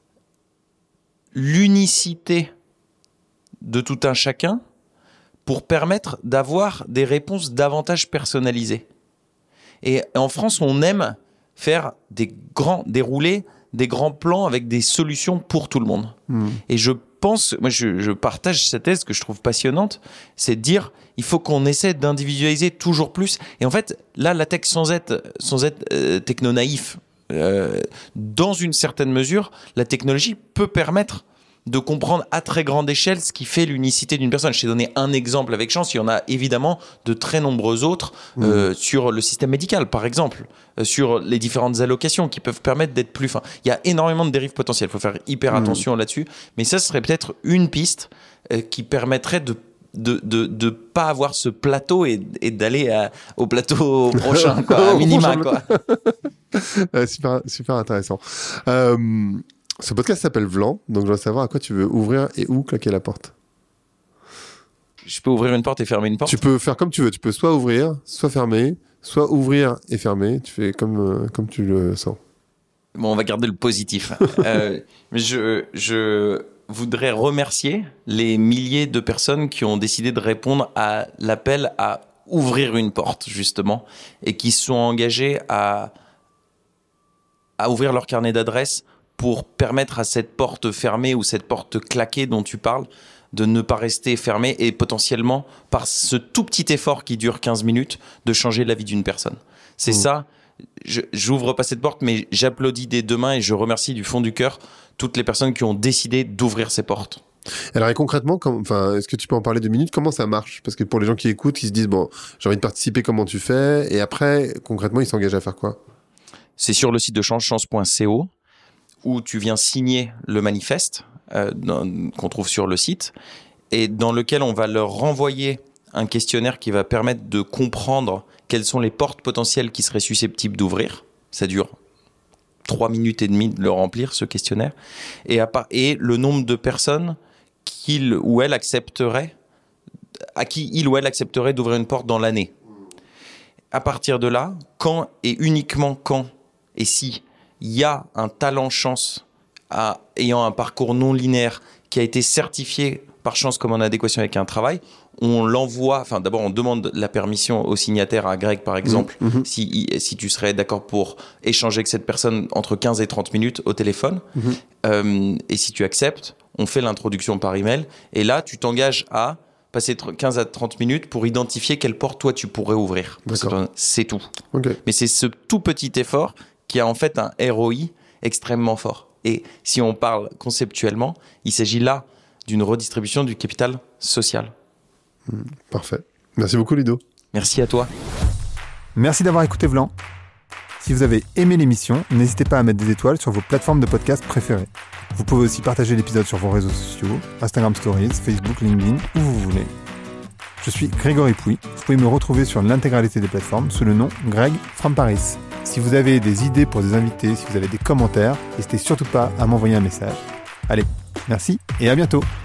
l'unicité de tout un chacun pour permettre d'avoir des réponses davantage personnalisées. Et en France, on aime faire des grands déroulés, des grands plans avec des solutions pour tout le monde. Mmh. Et je pense, moi je, je partage cette thèse que je trouve passionnante, c'est de dire il faut qu'on essaie d'individualiser toujours plus. Et en fait, là, la tech, sans être, sans être euh, techno-naïf, euh, dans une certaine mesure, la technologie peut permettre de comprendre à très grande échelle ce qui fait l'unicité d'une personne. Je t'ai donné un exemple avec chance, il y en a évidemment de très nombreux autres mmh. euh, sur le système médical, par exemple, euh, sur les différentes allocations qui peuvent permettre d'être plus fins. Il y a énormément de dérives potentielles, il faut faire hyper mmh. attention là-dessus, mais ça serait peut-être une piste euh, qui permettrait de de de de pas avoir ce plateau et, et d'aller à, au plateau prochain, quoi, à minima, quoi. euh, super, super intéressant. Euh... Ce podcast s'appelle Vlan, donc je dois savoir à quoi tu veux ouvrir et où claquer la porte. Je peux ouvrir une porte et fermer une porte? Tu peux faire comme tu veux. Tu peux soit ouvrir, soit fermer, soit ouvrir et fermer. Tu fais comme, euh, comme tu le sens. Bon, on va garder le positif. euh, je, je voudrais remercier les milliers de personnes qui ont décidé de répondre à l'appel à ouvrir une porte, justement, et qui sont engagées à, à ouvrir leur carnet d'adresses pour permettre à cette porte fermée ou cette porte claquée dont tu parles de ne pas rester fermée et potentiellement, par ce tout petit effort qui dure quinze minutes, de changer la vie d'une personne. C'est mmh. ça, je, j'ouvre pas cette porte, mais j'applaudis des deux mains et je remercie du fond du cœur toutes les personnes qui ont décidé d'ouvrir ces portes. Alors, et concrètement, comme, enfin, est-ce que tu peux en parler deux minutes? Comment ça marche? Parce que pour les gens qui écoutent, qui se disent, bon, j'ai envie de participer, comment tu fais? Et après, concrètement, ils s'engagent à faire quoi? C'est sur le site de change chance point co. Où tu viens signer le manifeste euh, dans, qu'on trouve sur le site et dans lequel on va leur renvoyer un questionnaire qui va permettre de comprendre quelles sont les portes potentielles qui seraient susceptibles d'ouvrir. Ça dure trois minutes et demie de le remplir, ce questionnaire. Et, à part, et le nombre de personnes qu'il ou elle accepterait, à qui il ou elle accepterait d'ouvrir une porte dans l'année. À partir de là, quand et uniquement quand et si il y a un talent chance à, ayant un parcours non linéaire qui a été certifié par chance comme en adéquation avec un travail, on l'envoie, enfin d'abord on demande la permission au signataire, à Greg par exemple, mmh. si, si tu serais d'accord pour échanger avec cette personne entre quinze et trente minutes au téléphone. Mmh. Euh, et si tu acceptes, on fait l'introduction par email. Et là, tu t'engages à passer quinze à trente minutes pour identifier quelle porte toi tu pourrais ouvrir. D'accord. C'est tout. Okay. Mais c'est ce tout petit effort qui a en fait un R O I extrêmement fort. Et si on parle conceptuellement, il s'agit là d'une redistribution du capital social. Mmh, parfait. Merci beaucoup Ludo. Merci à toi. Merci d'avoir écouté Vlan. Si vous avez aimé l'émission, n'hésitez pas à mettre des étoiles sur vos plateformes de podcast préférées. Vous pouvez aussi partager l'épisode sur vos réseaux sociaux, Instagram Stories, Facebook, LinkedIn, où vous voulez. Je suis Grégory Pouy. Vous pouvez me retrouver sur l'intégralité des plateformes sous le nom Greg from Paris. Si vous avez des idées pour des invités, si vous avez des commentaires, n'hésitez surtout pas à m'envoyer un message. Allez, merci et à bientôt.